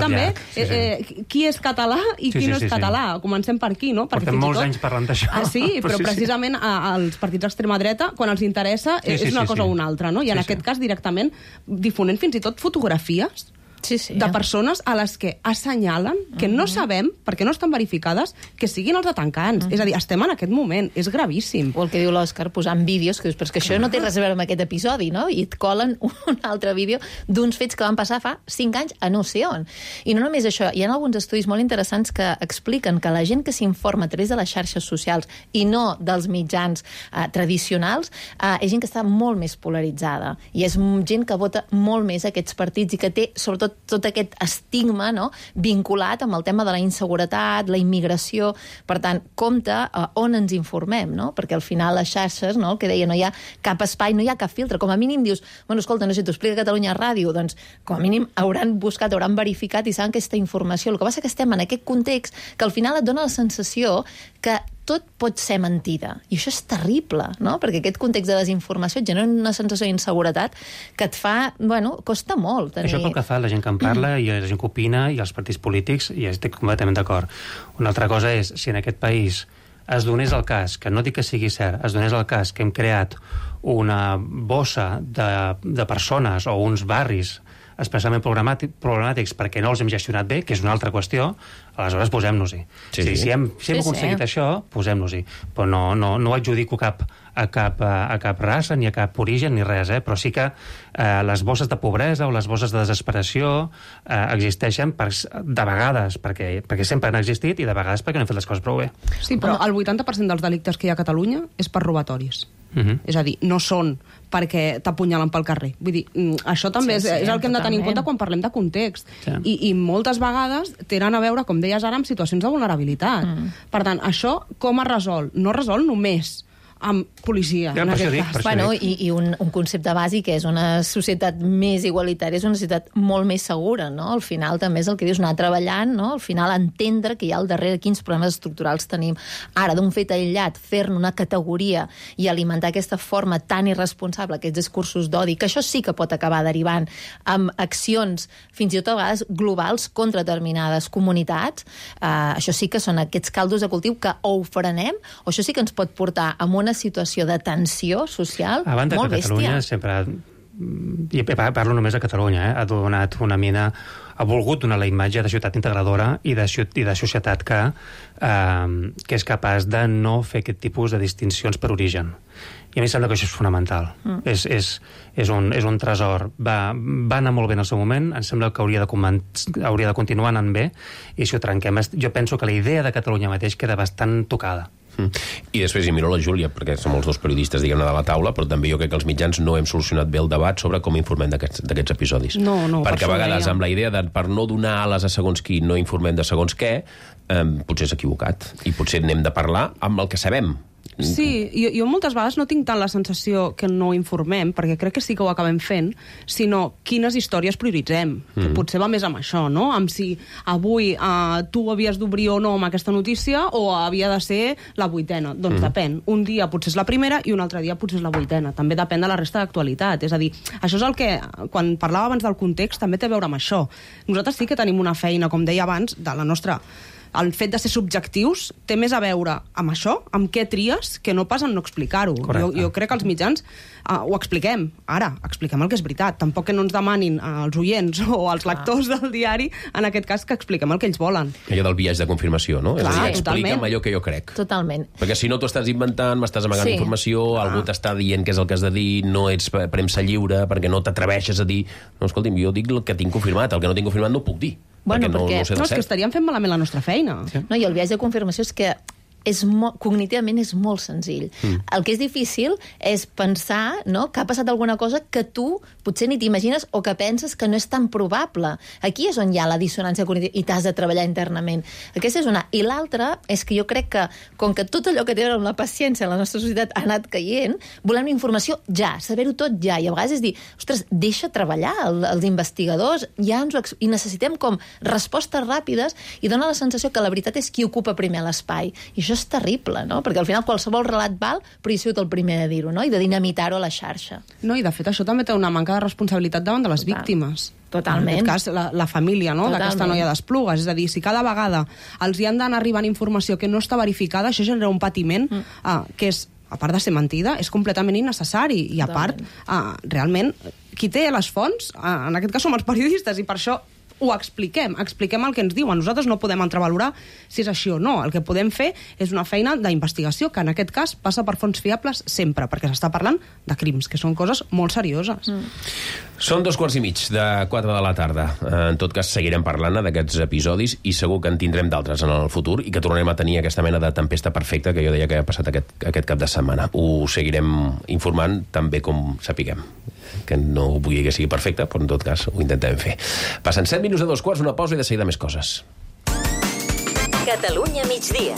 també, qui és català i qui no és català. Comencem per aquí, no? Portem molts anys parlant d'això. Sí, però precisament als partits d'extrema dreta, quan els interessa, és una cosa o una altra, no? I en aquest cas directament difonent fins i tot fotografies de persones a les que assenyalen que no sabem, perquè no estan verificades, que siguin els atacants. És a dir, estem en aquest moment. És gravíssim. O el que diu l'Òscar, posant vídeos, que dius, però és que això no té res a veure amb aquest episodi, no? I et colen un altre vídeo d'uns fets que van passar fa 5 anys a no sé on. I no només això, hi ha alguns estudis molt interessants que expliquen que la gent que s'informa a través de les xarxes socials i no dels mitjans tradicionals és gent que està molt més polaritzada. I és gent que vota molt més aquests partits i que té, sobretot, tot aquest estigma, no?, vinculat amb el tema de la inseguretat, la immigració. Per tant, compte on ens informem, no? Perquè al final les xarxes, no?, el que deia, no hi ha cap espai, no hi ha cap filtre. Com a mínim dius, bueno, escolta, no sé, t'ho explica Catalunya Ràdio, doncs com a mínim hauran buscat, hauran verificat i saben aquesta informació. El que passa que estem en aquest context que al final et dona la sensació que tot pot ser mentida. I això és terrible, no? Perquè aquest context de desinformació et genera una sensació d'inseguretat que et fa, bueno, costa molt tenir... Això pel que fa a la gent que en parla i a la gent que opina i als partits polítics, i estic completament d'acord. Una altra cosa és, si en aquest país es donés el cas, que no dic que sigui cert, es donés el cas que hem creat una bossa de persones o uns barris especialment problemàtics perquè no els hem gestionat bé, que és una altra qüestió, aleshores posem-nos-hi. Si hem aconseguit això, posem-nos-hi. Però no ho adjudico a cap raça, ni a cap origen, ni res, però sí que les bosses de pobresa o les bosses de desesperació existeixen de vegades perquè sempre han existit i de vegades perquè no hem fet les coses prou bé. Sí, però el 80% dels delictes que hi ha a Catalunya és per robatoris. És a dir, no són perquè t'apunyalen pel carrer. Vull dir, això també és el que hem de tenir en compte quan parlem de context. I moltes vegades tenen a veure, com deies ara, amb situacions de vulnerabilitat. Per tant, això com es resol? No es resol només amb policia, en aquest cas. Bueno, i un concepte bàsic és una societat més igualitària, és una societat molt més segura, no? Al final també és el que dius, anar treballant, no? Al final entendre que hi ha al darrere quins problemes estructurals tenim. Ara, d'un fet aïllat, fer-ne una categoria i alimentar aquesta forma tan irresponsable, aquests discursos d'odi, que això sí que pot acabar derivant amb accions, fins i tot a vegades globals, contra determinades comunitats, això sí que són aquests caldos de cultiu que o ho frenem, o això sí que ens pot portar a una situació de tensió social molt bèstia. A banda que Catalunya sempre, i parlo només de Catalunya, ha donat una mina, ha volgut donar la imatge de ciutat integradora i de societat que és capaç de no fer aquest tipus de distincions per origen. I a mi sembla que això és fonamental. És un tresor. Va anar molt bé en el seu moment, em sembla que hauria de continuar anant bé, i si ho trenquem, jo penso que la idea de Catalunya mateix queda bastant tocada. I després hi miro la Júlia, perquè som els dos periodistes, diguem-ne, de la taula, però també jo crec que els mitjans no hem solucionat bé el debat sobre com informem d'aquests episodis. No, perquè a vegades, amb la idea de per no donar ales a segons qui no informem de segons què, potser és equivocat. I potser n'hem de parlar amb el que sabem. Sí, jo moltes vegades no tinc tant la sensació que no informem, perquè crec que sí que ho acabem fent, sinó quines històries prioritzem. Que potser va més amb això, no? Amb si avui tu havies d'obrir o no amb aquesta notícia o havia de ser la 8ª. Doncs depèn. Un dia potser és la primera i un altre dia potser és la 8ª. També depèn de la resta d'actualitat. És a dir, això és el que, quan parlava abans del context, també té a veure amb això. Nosaltres sí que tenim una feina, com deia abans, de la nostra... El fet de ser subjectius té més a veure amb això, amb què tries, que no pas en no explicar-ho. Jo crec que els mitjans ho expliquem. Ara, expliquem el que és veritat. Tampoc que no ens demanin als oients o als lectors del diari, en aquest cas, que expliquem el que ells volen. Allò del biaix de confirmació, no? Clar, és a dir, explica'm allò que jo crec. Totalment. Perquè si no t'ho estàs inventant, m'estàs amagant informació, algú t'està dient què és el que has de dir, no ets premsa lliure, perquè no t'atreveixes a dir... No, escolti'm, jo dic el que tinc confirmat, el que no tinc confirmat no ho puc dir. Bueno, perquè no sé és que estaríem fent malament la nostra feina. No, i el viatge de confirmació és que cognitivament és molt senzill. El que és difícil és pensar, no?, que ha passat alguna cosa que tu potser ni t'imagines o que penses que no és tan probable. Aquí és on hi ha la dissonància cognitiva i t'has de treballar internament. Aquesta és una. I l'altra és que jo crec que, com que tot allò que té a veure amb la paciència en la nostra societat ha anat caient, volem la informació ja, saber-ho tot ja. I a vegades és dir, ostres, deixa treballar els investigadors, i necessitem com respostes ràpides, i dona la sensació que la veritat és qui ocupa primer l'espai. I això és terrible, no? Perquè al final qualsevol relat val, però hi ha sigut el primer de dir-ho, no? I de dinamitar-ho a la xarxa. No, i de fet això també té una manca de responsabilitat davant de les víctimes. Totalment. En aquest cas, la família, no?, d'aquesta noia d'Esplugues. És a dir, si cada vegada els hi han d'anar arribant informació que no està verificada, això genera un patiment que és, a part de ser mentida, és completament innecessari. I a part, realment, qui té les fonts, en aquest cas som els periodistes, i per això ho expliquem el que ens diuen. Nosaltres no podem entrevalorar si és així o no. El que podem fer és una feina d'investigació, que en aquest cas passa per fonts fiables sempre, perquè s'està parlant de crims, que són coses molt serioses. Són 2:15 de 4 de la tarda. En tot cas, seguirem parlant d'aquests episodis i segur que en tindrem d'altres en el futur i que tornarem a tenir aquesta mena de tempesta perfecta que jo deia que ha passat aquest cap de setmana. Ho seguirem informant tan bé com sapiguem. Que no vull que sigui perfecte, però en tot cas ho intentem fer. Passen 7 minuts de 2:15, una pausa i de seguida més coses. Catalunya migdia.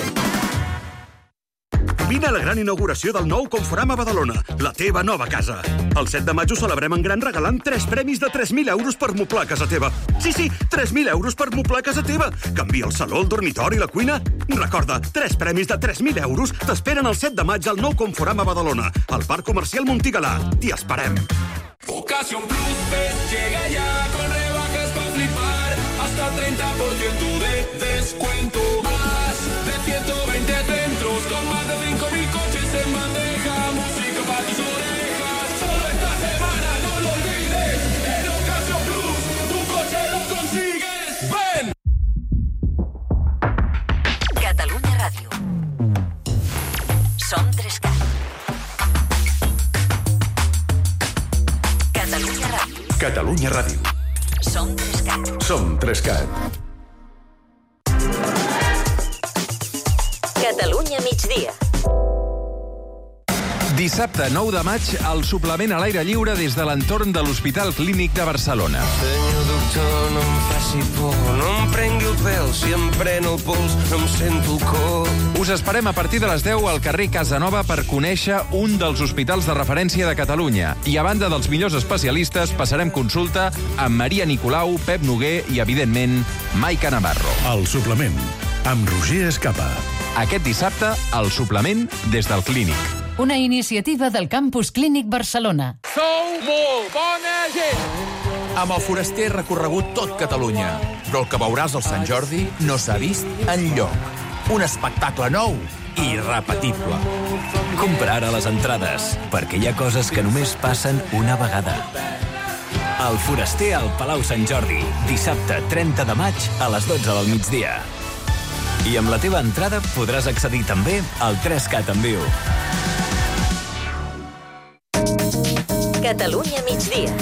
Vine a la gran inauguració del nou Conforama Badalona, la teva nova casa. El 7 de maig ho celebrem en gran regalant 3 premis de 3.000 euros per moblar casa teva. Sí, 3.000 euros per moblar casa teva. Canvia el saló, el dormitori i la cuina. Recorda, 3 premis de 3.000 euros t'esperen el 7 de maig al nou Conforama Badalona, al Parc Comercial Montigalà. T'hi esperem. Ocasión Plus Fest llega ya con rebajas para flipar, hasta 30% de descuento. Más de 120 centros con más de 5.000 coches en bandeja, música para tus orejas. Solo esta semana, no lo olvides, en Ocasión Plus tu coche lo consigues. ¡Ven! Catalunya Ràdio. Som 3Cat. Catalunya Ràdio. Catalunya Ràdio. Som 3Cat. Som 3Cat. Catalunya migdia. Dissabte 9 de maig, el suplement a l'aire lliure des de l'entorn de l'Hospital Clínic de Barcelona. Senyor doctor, no em faci por, no em prengui el pèl, si em pren el pols no em sento el cor. Us esperem a partir de les 10 al carrer Casanova per conèixer un dels hospitals de referència de Catalunya. I a banda dels millors especialistes, passarem consulta amb Maria Nicolau, Pep Noguer i, evidentment, Maica Navarro. El suplement, amb Roger Escapa. Aquest dissabte, el suplement des del Clínic. Una iniciativa del Campus Clínic Barcelona. Sou molt bona gent! Amb el Foraster he recorregut tot Catalunya, però el que veuràs al Sant Jordi no s'ha vist enlloc. Un espectacle nou i irrepetible. Compra ara les entrades, perquè hi ha coses que només passen una vegada. El Foraster al Palau Sant Jordi, dissabte 30 de maig a les 12 del migdia. I amb la teva entrada podràs accedir també al 3Cat en viu. Catalunya migdia.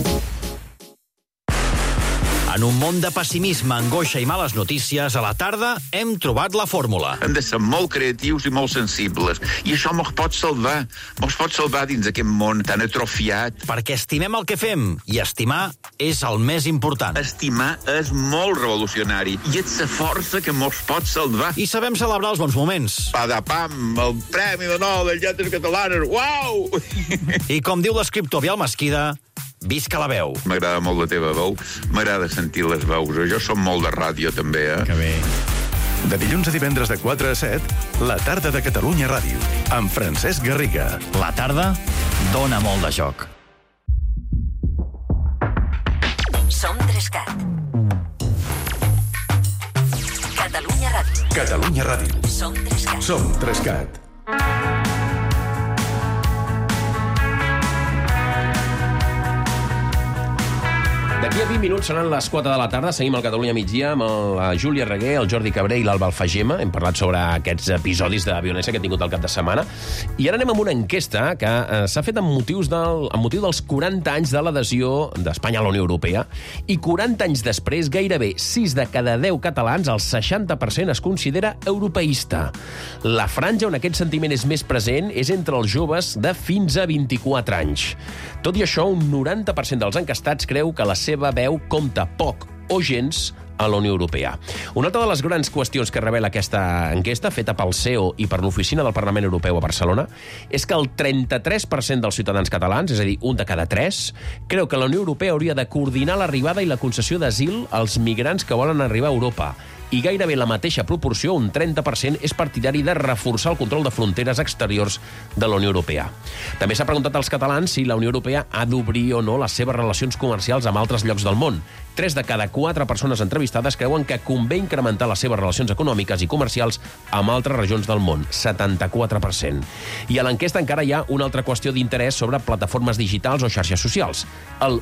En un món de pessimisme, angoixa i males notícies, a la tarda hem trobat la fórmula. Hem de ser molt creatius i molt sensibles. I això mos pot salvar. Mos pot salvar dins aquest món tan atrofiat. Perquè estimem el que fem, i estimar és el més important. Estimar és molt revolucionari i és la força que mos pot salvar. I sabem celebrar els bons moments. Padapam, el Premi de Nobel de Lletres Catalanes, uau! I com diu l'escriptor Biel Mesquida, visca la veu. M'agrada molt la teva veu, m'agrada sentir les veus. Jo som molt de ràdio, també, Que bé. De dilluns a divendres de 4 a 7, la tarda de Catalunya Ràdio, amb Francesc Garriga. La tarda dona molt de joc. Som 3CAT. Catalunya Ràdio. Catalunya Ràdio. Som 3CAT. Som 3CAT. D'aquí a 20 minuts seran les 4 de la tarda. Seguim al Catalunya migdia amb la Júlia Reguer, el Jordi Cabré i l'Alba Alfagema. Hem parlat sobre aquests episodis de violència que ha tingut el cap de setmana. I ara anem amb una enquesta que s'ha fet amb motiu dels 40 anys de l'adhesió d'Espanya a la Unió Europea. I 40 anys després, gairebé 6 de cada 10 catalans, el 60%, es considera europeista. La franja on aquest sentiment és més present és entre els joves de fins a 24 anys. Tot i això, un 90% dels encastats creu que la seva veu compta poc o gens a la Unió Europea. Una altra de les grans qüestions que revela aquesta enquesta, feta pel CEO i per l'Oficina del Parlament Europeu a Barcelona, és que el 33% dels ciutadans catalans, és a dir, un de cada 3, creu que la Unió Europea hauria de coordinar l'arribada i la concessió d'asil als migrants que volen arribar a Europa. I gairebé la mateixa proporció, un 30%, és partidari de reforçar el control de fronteres exteriors de la Unió Europea. També s'ha preguntat als catalans si la Unió Europea ha d'obrir o no les seves relacions comercials amb altres llocs del món. 3 de cada 4 persones entrevistades creuen que convé incrementar les seves relacions econòmiques i comercials amb altres regions del món, 74%. I a l'enquesta encara hi ha una altra qüestió d'interès sobre plataformes digitals o xarxes socials. El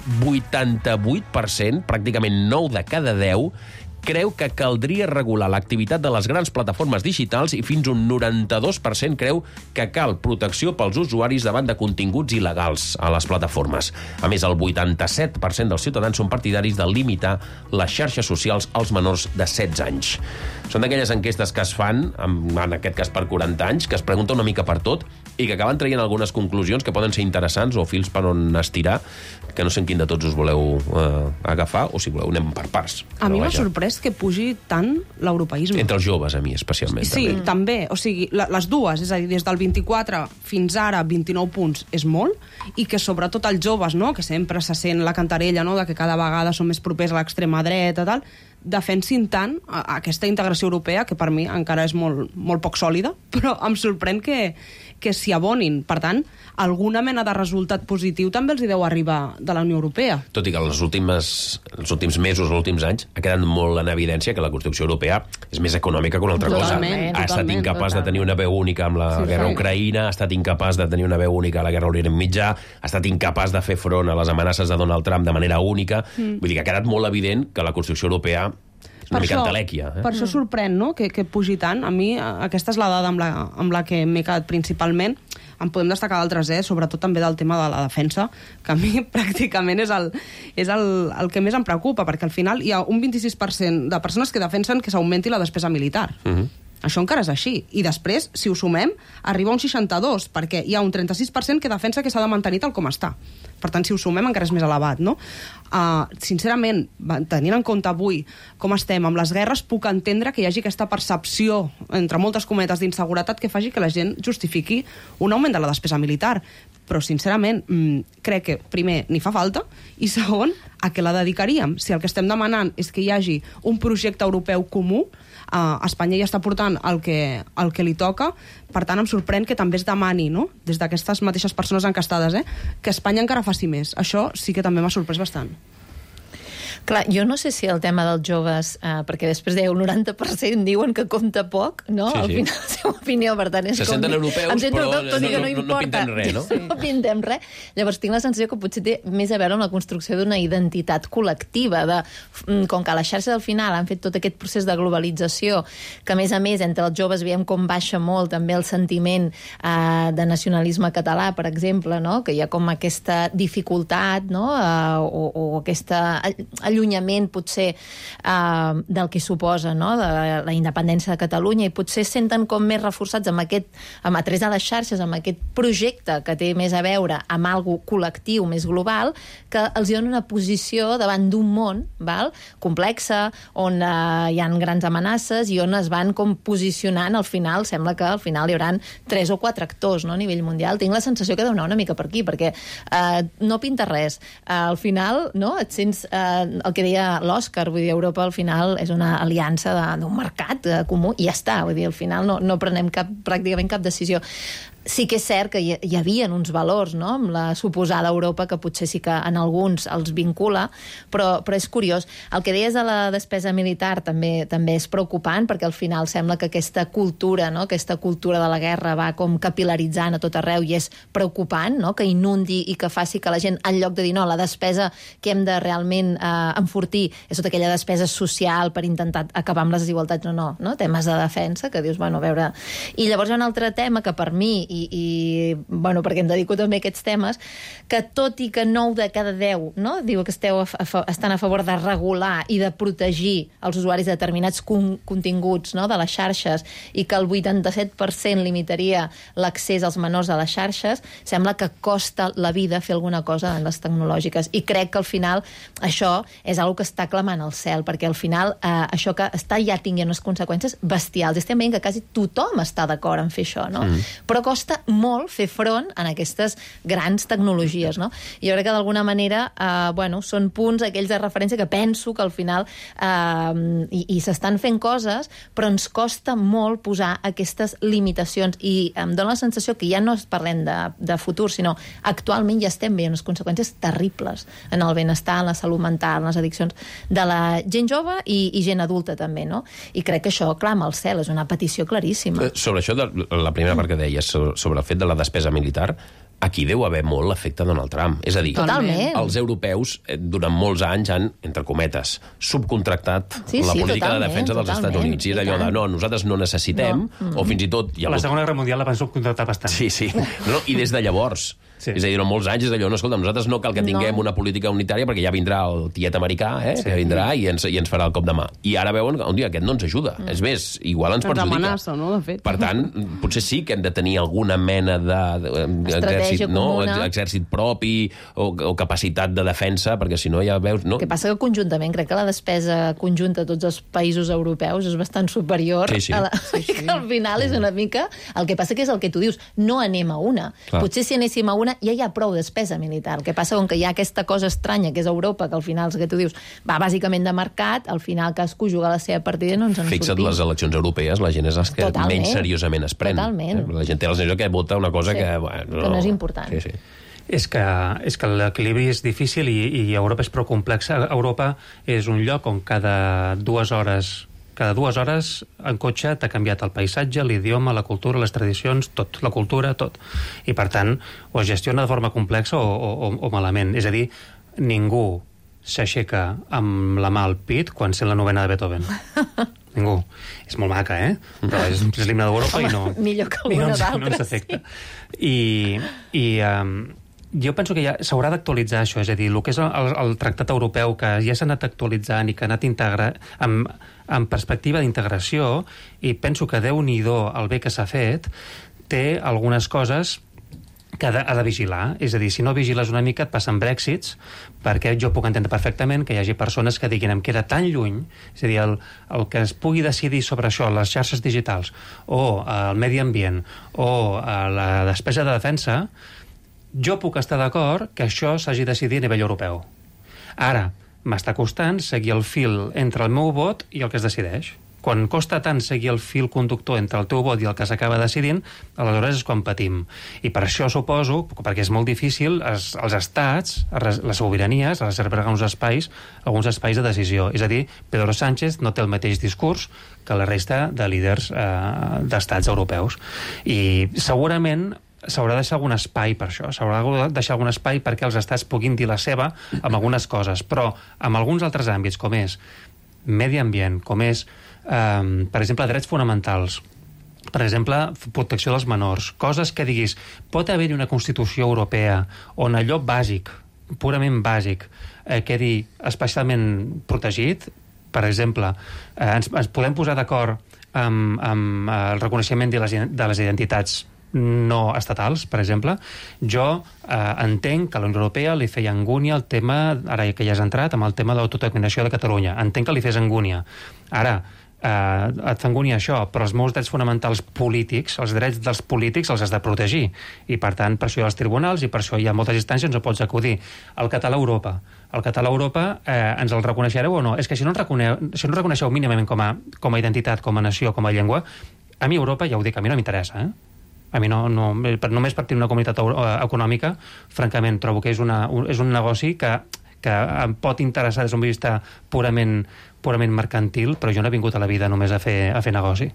88%, pràcticament 9 de cada 10, creu que caldria regular l'activitat de les grans plataformes digitals i fins un 92% creu que cal protecció pels usuaris davant de continguts il·legals a les plataformes. A més, el 87% dels ciutadans són partidaris de limitar les xarxes socials als menors de 16 anys. Són d'aquelles enquestes que es fan, en aquest cas per 40 anys, que es pregunta una mica per tot i que acaben traient algunes conclusions que poden ser interessants o fils per on estirar, que no sé en quin de tots us voleu agafar o si voleu anem per parts. A mi m'ha sorprès que pugi tant l'europeisme. Entre els joves, a mi, especialment. Sí, també. O sigui, les dues, és a dir, des del 24 fins ara, 29 punts, és molt, i que sobretot els joves, no?, que sempre se sent la cantarella, no?, de que cada vegada són més propers a l'extrema dreta, tal, defensin tant aquesta integració europea, que per mi encara és molt, molt poc sòlida, però em sorprèn que s'hi abonin. Per tant, alguna mena de resultat positiu també els hi deu arribar de la Unió Europea. Tot i que els últims mesos, els últims anys, ha quedat molt en evidència que la construcció europea és més econòmica que una altra cosa. Ha estat incapaç de tenir una veu única amb la guerra a Ucraïna, ha estat incapaç de tenir una veu única a la guerra a Orient Mitjà, ha estat incapaç de fer front a les amenaces de Donald Trump de manera única. Vull dir que ha quedat molt evident que la construcció europea és una mica entelèquia. Per això sorprèn, no?, que pugi tant. A mi aquesta és la dada amb la que m'he quedat principalment. En podem destacar d'altres, sobretot també del tema de la defensa, que a mi pràcticament és el que més em preocupa, perquè al final hi ha un 26% de persones que defensen que s'augmenti la despesa militar. Això encara és així. I després, si ho sumem, arriba a un 62%, perquè hi ha un 36% que defensa que s'ha de mantenir tal com està. Per tant, si ho sumem, encara és més elevat, no? Sincerament, tenint en compte avui com estem amb les guerres, puc entendre que hi hagi aquesta percepció, entre moltes cometes, d'inseguretat que faci que la gent justifiqui un augment de la despesa militar. Però, sincerament, crec que, primer, ni fa falta, i segon, a què la dedicaríem? Si el que estem demanant és que hi hagi un projecte europeu comú, Espanya ja està portant el que li toca, per tant em sorprèn que també es demani, no?, des d'aquestes mateixes persones encastades, que Espanya encara faci més. Això sí que també m'ha sorprès bastant. Clar, jo no sé si el tema dels joves, perquè després dèieu el 90% diuen que compta poc, no? Sí, al final la seva opinió, per tant, és se senten europeus, però no pintem res, no? No pintem res. Llavors tinc la sensació que potser té més a veure amb la construcció d'una identitat col·lectiva, com que a les xarxes al final han fet tot aquest procés de globalització, que a més entre els joves veiem com baixa molt també el sentiment de nacionalisme català, per exemple, no? Que hi ha com aquesta dificultat, no? O aquest allunyament potser del que suposa, no? De la independència de Catalunya, i potser senten com més reforçats a través de les xarxes, amb aquest projecte que té més a veure amb algo col·lectiu més global, que els dona una posició davant d'un món complexa, on hi ha grans amenaces i on es van com posicionant. Al final sembla que al final hi haurà 3 o 4 actors, no? A nivell mundial. Tinc la sensació que deu anar una mica per aquí, perquè no pinta res. Al final, no? Et sents el que deia l'Òscar, vull dir, Europa al final és una aliança d'un mercat comú i ja està, vull dir, al final no prenem pràcticament cap decisió. Sí que és cert que hi havia uns valors, no?, amb la suposada Europa, que potser sí que en alguns els vincula, però és curiós. El que deies de la despesa militar també és preocupant, perquè al final sembla que aquesta cultura, no?, aquesta cultura de la guerra va com capilaritzant a tot arreu, i és preocupant, no?, que inundi i que faci que la gent, en lloc de dir, no, la despesa que hem de realment enfortir és tota aquella despesa social per intentar acabar amb les desigualtats, no? Temes de defensa, que dius, bueno, a veure... I llavors hi ha un altre tema que per mi, bueno, perquè em dedico també a aquests temes, que tot i que 9 de cada 10, no?, diu que estan a favor de regular i de protegir els usuaris de determinats continguts, no?, de les xarxes, i que el 87% limitaria l'accés als menors a les xarxes, sembla que costa la vida fer alguna cosa en les tecnològiques. I crec que al final això és una que està clamant al cel, perquè al final això que està ja tinguent unes conseqüències bestials. Estem veient que quasi tothom està d'acord en fer això, no? Però costa molt fer front en aquestes grans tecnologies, no? I jo crec que d'alguna manera, bueno, són punts aquells de referència que penso que al final i s'estan fent coses, però ens costa molt posar aquestes limitacions, i em dóna la sensació que ja no parlem de futur, sinó actualment ja estem veient unes conseqüències terribles en el benestar, en la salut mental, en les addiccions de la gent jove i gent adulta també, no? I crec que això clama al cel, és una petició claríssima. Sobre això, la primera part que deies, sobre el fet de la despesa militar, aquí deu haver molt l'efecte Donald Trump. És a dir, els europeus durant molts anys han, entre cometes, subcontractat la política de defensa dels Estats Units. I és allò de, no, nosaltres no necessitem, o fins i tot... La Segona Guerra Mundial la van subcontractar bastant. Sí. I des de llavors... Sí. És a dir, durant molts anys és allò, no, escolta, nosaltres no cal que tinguem una política unitària perquè ja vindrà el tiet americà, que vindrà i ens farà el cop de mà. I ara veuen que un dia aquest no ens ajuda. És més, igual ens perjudica. Amenaça, no, de fet. Per tant, potser sí que hem de tenir alguna mena d'exèrcit propi o capacitat de defensa, perquè si no ja veus... No? El que passa que conjuntament, crec que la despesa conjunta de tots els països europeus és bastant superior a la... que al final és una mica... El que passa que és el que tu dius, no anem a una. Clar. Potser si anéssim a una ja hi ha prou despesa militar. El que passa que hi ha aquesta cosa estranya que és Europa, que al final, el que tu dius, va bàsicament de mercat, al final cadascú juga la seva partida i no ens en sortim. Fixa't, les eleccions europees, la gent és les que menys seriosament es pren. Totalment. La gent té la sensació que vota una cosa que... Bueno, que no és important. Sí. És que l'equilibri és difícil i Europa és prou complexa. Europa és un lloc on cada 2 hores en cotxe t'ha canviat el paisatge, l'idioma, la cultura, les tradicions, tot, la cultura, tot. I per tant, o es gestiona de forma complexa o malament. És a dir, ningú s'aixeca amb la mà al pit quan sent la novena de Beethoven. Ningú. És molt maca, però és l'himne d'Europa i no... Millor que alguna d'altres. No ens afecta. Jo penso que ja s'haurà d'actualitzar això, és a dir, el que és el tractat europeu, que ja s'ha anat actualitzant i que ha anat integrant amb perspectiva d'integració, i penso que Déu-n'hi-do el bé que s'ha fet, té algunes coses que ha de vigilar. És a dir, si no vigiles una mica et passen Brexits, perquè jo puc entendre perfectament que hi hagi persones que diguin em queda tan lluny, és a dir, el que es pugui decidir sobre això, les xarxes digitals, o el medi ambient, o la despesa de defensa, jo puc estar d'acord que això s'hagi de decidir a nivell europeu. Ara, m'està costant seguir el fil entre el meu vot i el que es decideix. quan costa tant seguir el fil conductor entre el teu vot i el que s'acaba decidint, aleshores és quan patim. I per això suposo, perquè és molt difícil, els estats, les sobiranies, les reserven alguns espais de decisió. És a dir, Pedro Sánchez no té el mateix discurs que la resta de líders d'estats europeus. I segurament s'haurà de deixar algun espai per això, s'haurà de deixar algun espai perquè els estats puguin dir la seva amb algunes coses, però amb alguns altres àmbits, com és medi ambient, com és, per exemple, drets fonamentals, per exemple, protecció dels menors, coses que diguis, pot haver-hi una Constitució europea on allò bàsic, purament bàsic, quedi especialment protegit. Per exemple, ens podem posar d'acord amb el reconeixement de les identitats no estatals, per exemple. Jo entenc que a la Unió Europea li feia angúnia el tema, ara que ja has entrat, amb el tema de l'autodeterminació de Catalunya. Entenc que li fes angúnia. Ara, et fa angúnia això, però els meus drets fonamentals polítics, els drets dels polítics els has de protegir. I, per tant, per això hi ha els tribunals i per això hi ha moltes instàncies on pots acudir. El català a Europa. El català a Europa ens el reconeixereu o no? És que si no el reconeixeu mínimament com a identitat, com a nació, com a llengua, a mi Europa, ja ho dic, a mi no m'interessa, A mi només per tenir una comunitat econòmica, francament, trobo que és un negoci que em pot interessar des d'un punt de vista purament mercantil, però jo no he vingut a la vida només a fer negoci.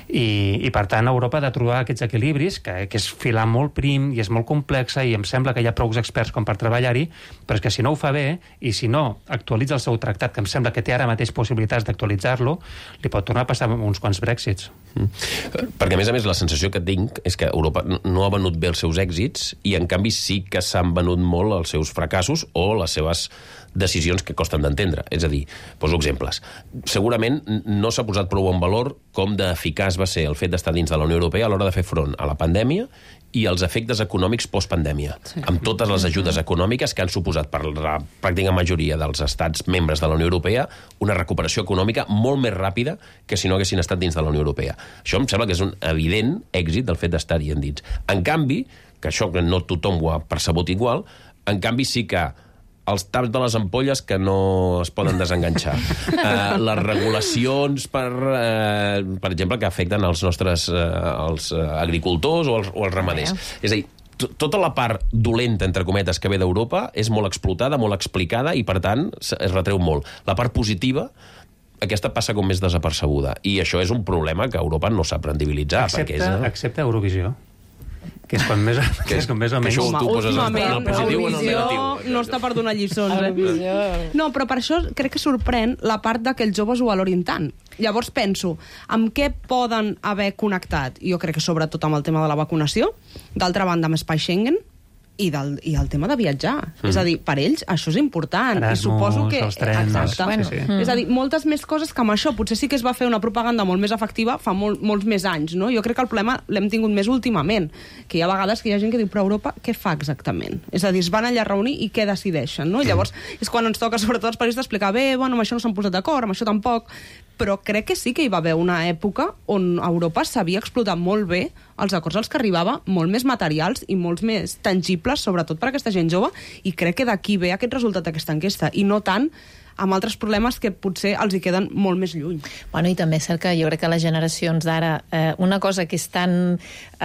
I per tant, Europa ha de trobar aquests equilibris, que és filar molt prim i és molt complexa, i em sembla que hi ha prou experts com per treballar-hi, però és que si no ho fa bé, i si no actualitza el seu tractat, que em sembla que té ara mateix possibilitats d'actualitzar-lo, li pot tornar a passar uns quants Brexits. Perquè, a més, la sensació que tinc és que Europa no ha venut bé els seus èxits i, en canvi, sí que s'han venut molt els seus fracassos o les seves decisions que costen d'entendre. És a dir, poso exemples. Segurament no s'ha posat prou en valor com d'eficaç va ser el fet d'estar dins de la Unió Europea a l'hora de fer front a la pandèmia i els efectes econòmics postpandèmia, amb totes les ajudes econòmiques que han suposat per la pràctica majoria dels estats membres de la Unió Europea una recuperació econòmica molt més ràpida que si no haguessin estat dins de la Unió Europea. Això em sembla que és un evident èxit del fet d'estar-hi endins. En canvi, que això que no tothom ho ha percebut igual, en canvi sí que els taps de les ampolles que no es poden desenganxar. Les regulacions, per exemple, que afecten els nostres els agricultors o els ramaders. És a dir, tota la part dolenta, entre cometes, que ve d'Europa és molt explotada, molt explicada i, per tant, es retreu molt. La part positiva, aquesta passa com més desapercebuda. I això és un problema que Europa no sap rendibilitzar. Excepte Eurovisió. Que és quan més o menys... Últimament, Eurovisió no està per donar lliçons. No, però per això crec que sorprèn la part que els joves ho valorin tant. Llavors penso, amb què poden haver connectat? Jo crec que sobretot amb el tema de la vacunació, d'altra banda amb Espai Schengen, i el tema de viatjar. És a dir, per ells això és important. Erasmus, i suposo que els trens... Exacte. És a dir, moltes més coses que amb això. Potser sí que es va fer una propaganda molt més efectiva fa molts més anys, no? Jo crec que el problema l'hem tingut més últimament, que hi ha vegades que hi ha gent que diu, però Europa què fa exactament? És a dir, es van allà a reunir i què decideixen, no? Llavors és quan ens toca, sobretot als periodistes, explicar amb això no s'han posat d'acord, amb això tampoc... Però crec que sí que hi va haver una època on Europa sabia explotar molt bé els acords als que arribava, molt més materials i molts més tangibles, sobretot per a aquesta gent jove, i crec que d'aquí ve aquest resultat d'aquesta enquesta, i no tant amb altres problemes que potser els hi queden molt més lluny. Bueno, i també és cert que jo crec que les generacions d'ara, una cosa que és tan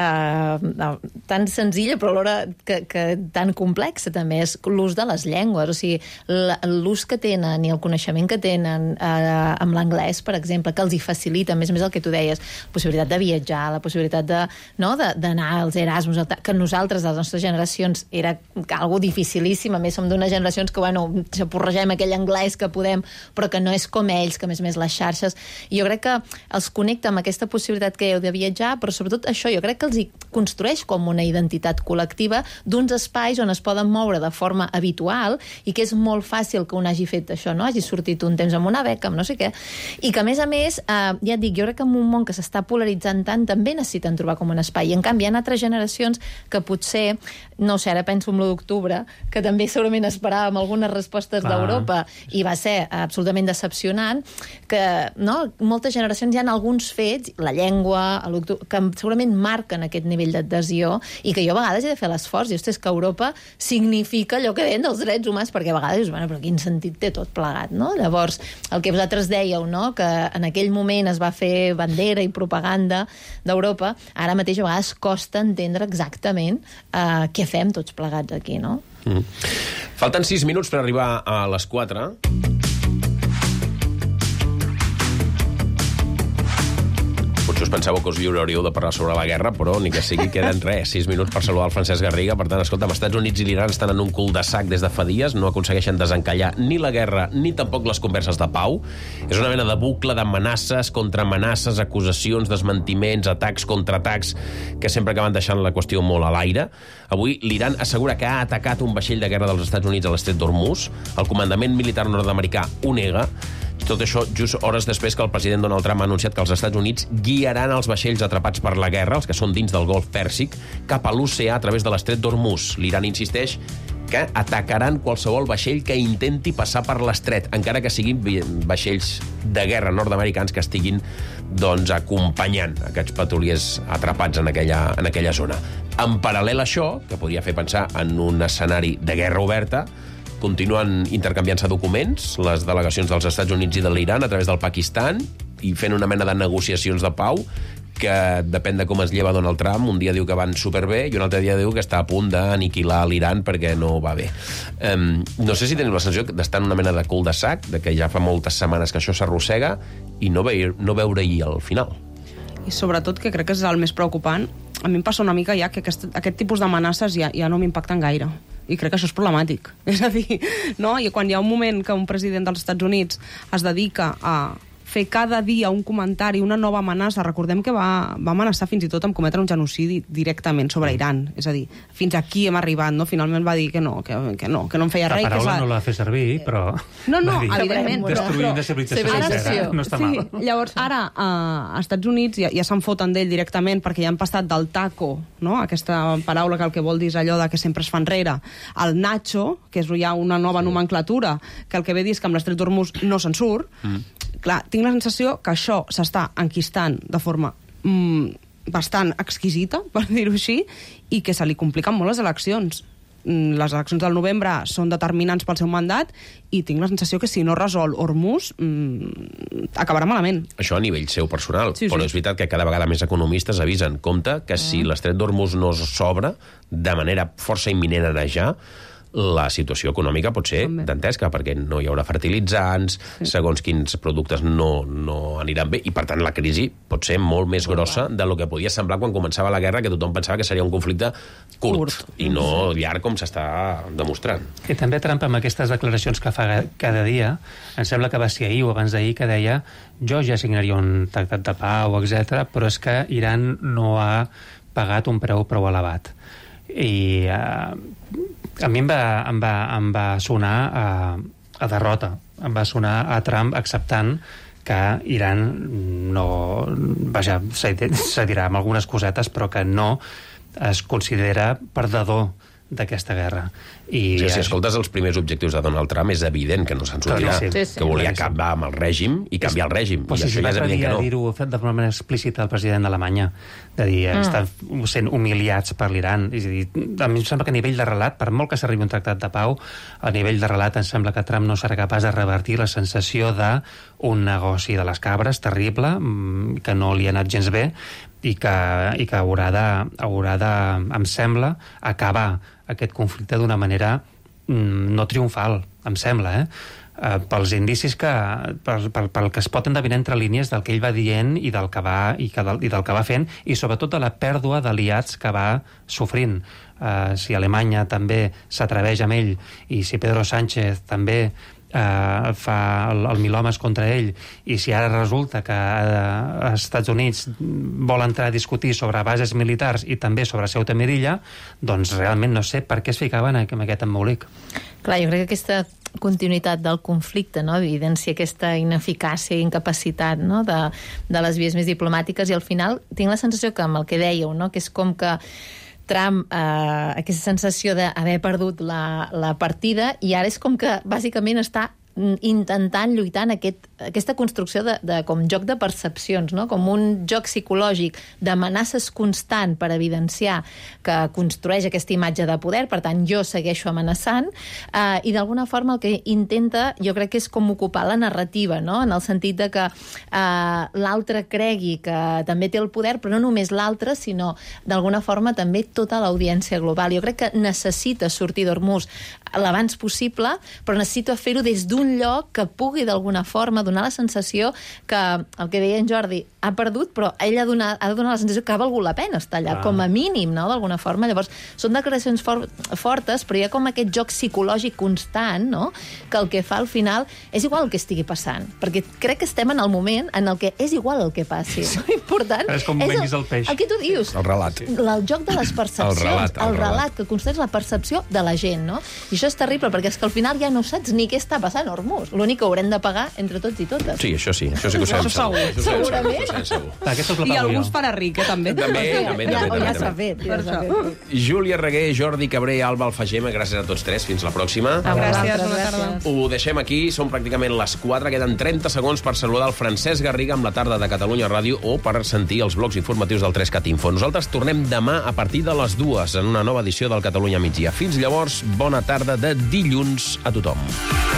senzilla, però alhora que tan complexa també, és l'ús de les llengües. O sigui, l'ús que tenen i el coneixement que tenen amb l'anglès, per exemple, que els hi facilita, a més el que tu deies, la possibilitat de viatjar, la possibilitat d'anar als Erasmus, que nosaltres, les nostres generacions, era algo dificilíssim. A més, som d'unes generacions que, xapurregem aquell anglès que podem, però que no és com ells, que a més les xarxes... I jo crec que els connecta amb aquesta possibilitat que hi heu de viatjar, però sobretot això, jo crec que els hi construeix com una identitat col·lectiva d'uns espais on es poden moure de forma habitual i que és molt fàcil que un hagi fet això, no? Hagi sortit un temps amb una beca, amb no sé què. I que, a més, ja et dic, jo crec que en un món que s'està polaritzant tant, també necessiten trobar com un espai. I, en canvi, hi ha altres generacions que potser, no sé, ara penso en l'1 d'octubre, que també segurament esperàvem algunes respostes d'Europa i va va ser absolutament decepcionant, que moltes generacions hi ha alguns fets, la llengua, que segurament marquen aquest nivell d'adhesió, i que jo a vegades he de fer l'esforç, i ostres, que Europa significa allò que deien dels drets humans, perquè a vegades dius, però quin sentit té tot plegat, no? Llavors, el que vosaltres dèieu, no?, que en aquell moment es va fer bandera i propaganda d'Europa, ara mateix a vegades costa entendre exactament què fem tots plegats aquí, no? Falten 6 minuts per arribar a les 4. Potser us pensàveu que us lliuraríeu de parlar sobre la guerra, però ni que sigui queden 6 minuts per saludar el Francesc Garriga. Per tant, escolta'm, Estats Units i l'Iran estan en un cul-de-sac des de fa dies, no aconsegueixen desencallar ni la guerra ni tampoc les converses de pau. És una mena de bucle d'amenaces, contraamenaces, acusacions, desmentiments, atacs, contraatacs, que sempre acaben deixant la qüestió molt a l'aire. Avui l'Iran assegura que ha atacat un vaixell de guerra dels Estats Units a l'estret d'Hormuz. El comandament militar nord-americà ho nega. Tot això just hores després que el president Donald Trump ha anunciat que els Estats Units guiaran els vaixells atrapats per la guerra, els que són dins del Golf Pèrsic, cap a l'oceà a través de l'estret d'Hormuz. L'Iran insisteix que atacaran qualsevol vaixell que intenti passar per l'estret, encara que siguin vaixells de guerra nord-americans que estiguin acompanyant aquests petroliers atrapats en aquella zona. En paral·lel a això, que podria fer pensar en un escenari de guerra oberta, continuen intercanviant-se documents, les delegacions dels Estats Units i de l'Iran a través del Pakistan, i fent una mena de negociacions de pau que depèn de com es lleva Donald Trump. Un dia diu que van superbé i un altre dia diu que està a punt d'aniquilar l'Iran perquè no va bé. No sé si teniu la sensació d'estar en una mena de cul-de-sac, de que ja fa moltes setmanes que això s'arrossega i no veure-hi al final. I sobretot, que crec que és el més preocupant, a mi em passa una mica ja que aquest tipus d'amenaces ja no m'impacten gaire. I crec que això és problemàtic. És a dir, no? I quan hi ha un moment que un president dels Estats Units es dedica a fer cada dia un comentari, una nova amenaça. Recordem que va amenaçar fins i tot amb cometre un genocidi directament sobre Iran. És a dir, fins aquí hem arribat, no? Finalment va dir que no en feia res. La paraula no la va fer servir, però... No, evidentment. Destruir una civilització sencera, no està mal. Llavors, ara, als Estats Units ja se'n foten d'ell directament perquè ja han passat del taco, no? Aquesta paraula que el que vol dir és allò de que sempre es fa enrere, al nacho, que és ja una nova nomenclatura, que el que ve dir és que amb l'estret d'Hormuz no se'n surt. Clar, tinc la sensació que això s'està enquistant de forma bastant exquisita, per dir-ho així, i que se li compliquen molt les eleccions. Les eleccions del novembre són determinants pel seu mandat i tinc la sensació que si no resol Hormuz acabarà malament. Això a nivell seu personal, sí. Però és veritat que cada vegada més economistes avisen, compte, que si l'estret d'Hormuz no s'obre de manera força imminent a ja, la situació econòmica pot ser dantesca, perquè no hi haurà fertilitzants, segons quins productes no aniran bé, i per tant la crisi pot ser molt més grossa de lo que podia semblar quan començava la guerra, que tothom pensava que seria un conflicte curt. I no llarg com s'està demostrant. I també Trump, amb aquestes declaracions que fa cada dia, em sembla que va ser ahir o abans d'ahir, que deia jo ja signaria un tractat de pau, etc., però és que Iran no ha pagat un preu prou elevat. I a mi em va sonar a derrota, em va sonar a Trump acceptant que Iran no, vaja, cedirà amb algunes cosetes, però que no es considera perdedor d'aquesta guerra. I si escoltes els primers objectius de Donald Trump, és evident que no se'n sortirà, que volia acabar amb el règim i canviar el règim. Però si l'altre dia dir-ho de forma més explícita al president d'Alemanya, de dir, estan sent humiliats per l'Iran. És a dir, a mi em sembla que a nivell de relat, per molt que s'arribi un tractat de pau, a nivell de relat em sembla que Trump no serà capaç de revertir la sensació d'un negoci de les cabres terrible, que no li ha anat gens bé, i que haurà de, em sembla, acabar aquest conflicte d'una manera no triomfal, em sembla, pels indicis pel que es pot endevinar entre línies del que ell va dient i del que va fent, i sobretot de la pèrdua d'aliats que va sofrint. Si Alemanya també s'atreveix amb ell, i si Pedro Sánchez també fa el milhomes contra ell, i si ara resulta que els Estats Units vol entrar a discutir sobre bases militars i també sobre Ceuta i Melilla, doncs realment no sé per què es ficaven en aquest embolic. Clar, jo crec que aquesta continuïtat del conflicte, no, evidència aquesta ineficàcia i incapacitat, no, de les vies més diplomàtiques, i al final tinc la sensació que amb el que dèieu, no, que és com que Trump, aquesta sensació d'haver perdut la partida, i ara és com que bàsicament està intentant, lluitant aquesta construcció com joc de percepcions, no? Com un joc psicològic d'amenaces constant per evidenciar que construeix aquesta imatge de poder, per tant, jo segueixo amenaçant, i d'alguna forma el que intenta, jo crec que és com ocupar la narrativa, no? En el sentit de que l'altre cregui que també té el poder, però no només l'altre, sinó d'alguna forma també tota l'audiència global. Jo crec que necessita sortir d'Hormuz l'abans possible, però necessita fer-ho des d'un lloc que pugui d'alguna forma donar la sensació que, el que deia en Jordi, ha perdut, però ell ha de donar la sensació que ha valgut la pena estar allà, com a mínim, no?, d'alguna forma. Llavors, són declaracions fortes, però hi ha com aquest joc psicològic constant, no?, que el que fa al final és igual el que estigui passant, perquè crec que estem en el moment en el que és igual el que passi. L'important és com venguis el peix. El que tu dius. El relat. El joc de les percepcions. El relat que construeix la percepció de la gent, no? I això és terrible, perquè és que al final ja no saps ni què està passant a Hormuz. L'únic que haurem de pagar entre tots i totes. Sí, això sí que ho sabem segur. Segurament. I algú es farà ric, també. També. Ja s'ha fet. Júlia Reguer, Jordi Cabré, Alba Alfagema, gràcies a tots tres. Fins la pròxima. Gràcies, bona tarda. Ho deixem aquí, són pràcticament les 4, queden 30 segons per saludar el Francesc Garriga amb la tarda de Catalunya Ràdio o per sentir els blocs informatius del 3CAT Info. Nosaltres tornem demà a partir de les 2 en una nova edició del Catalunya Migdia. Fins llavors, bona tarda de dilluns a tothom.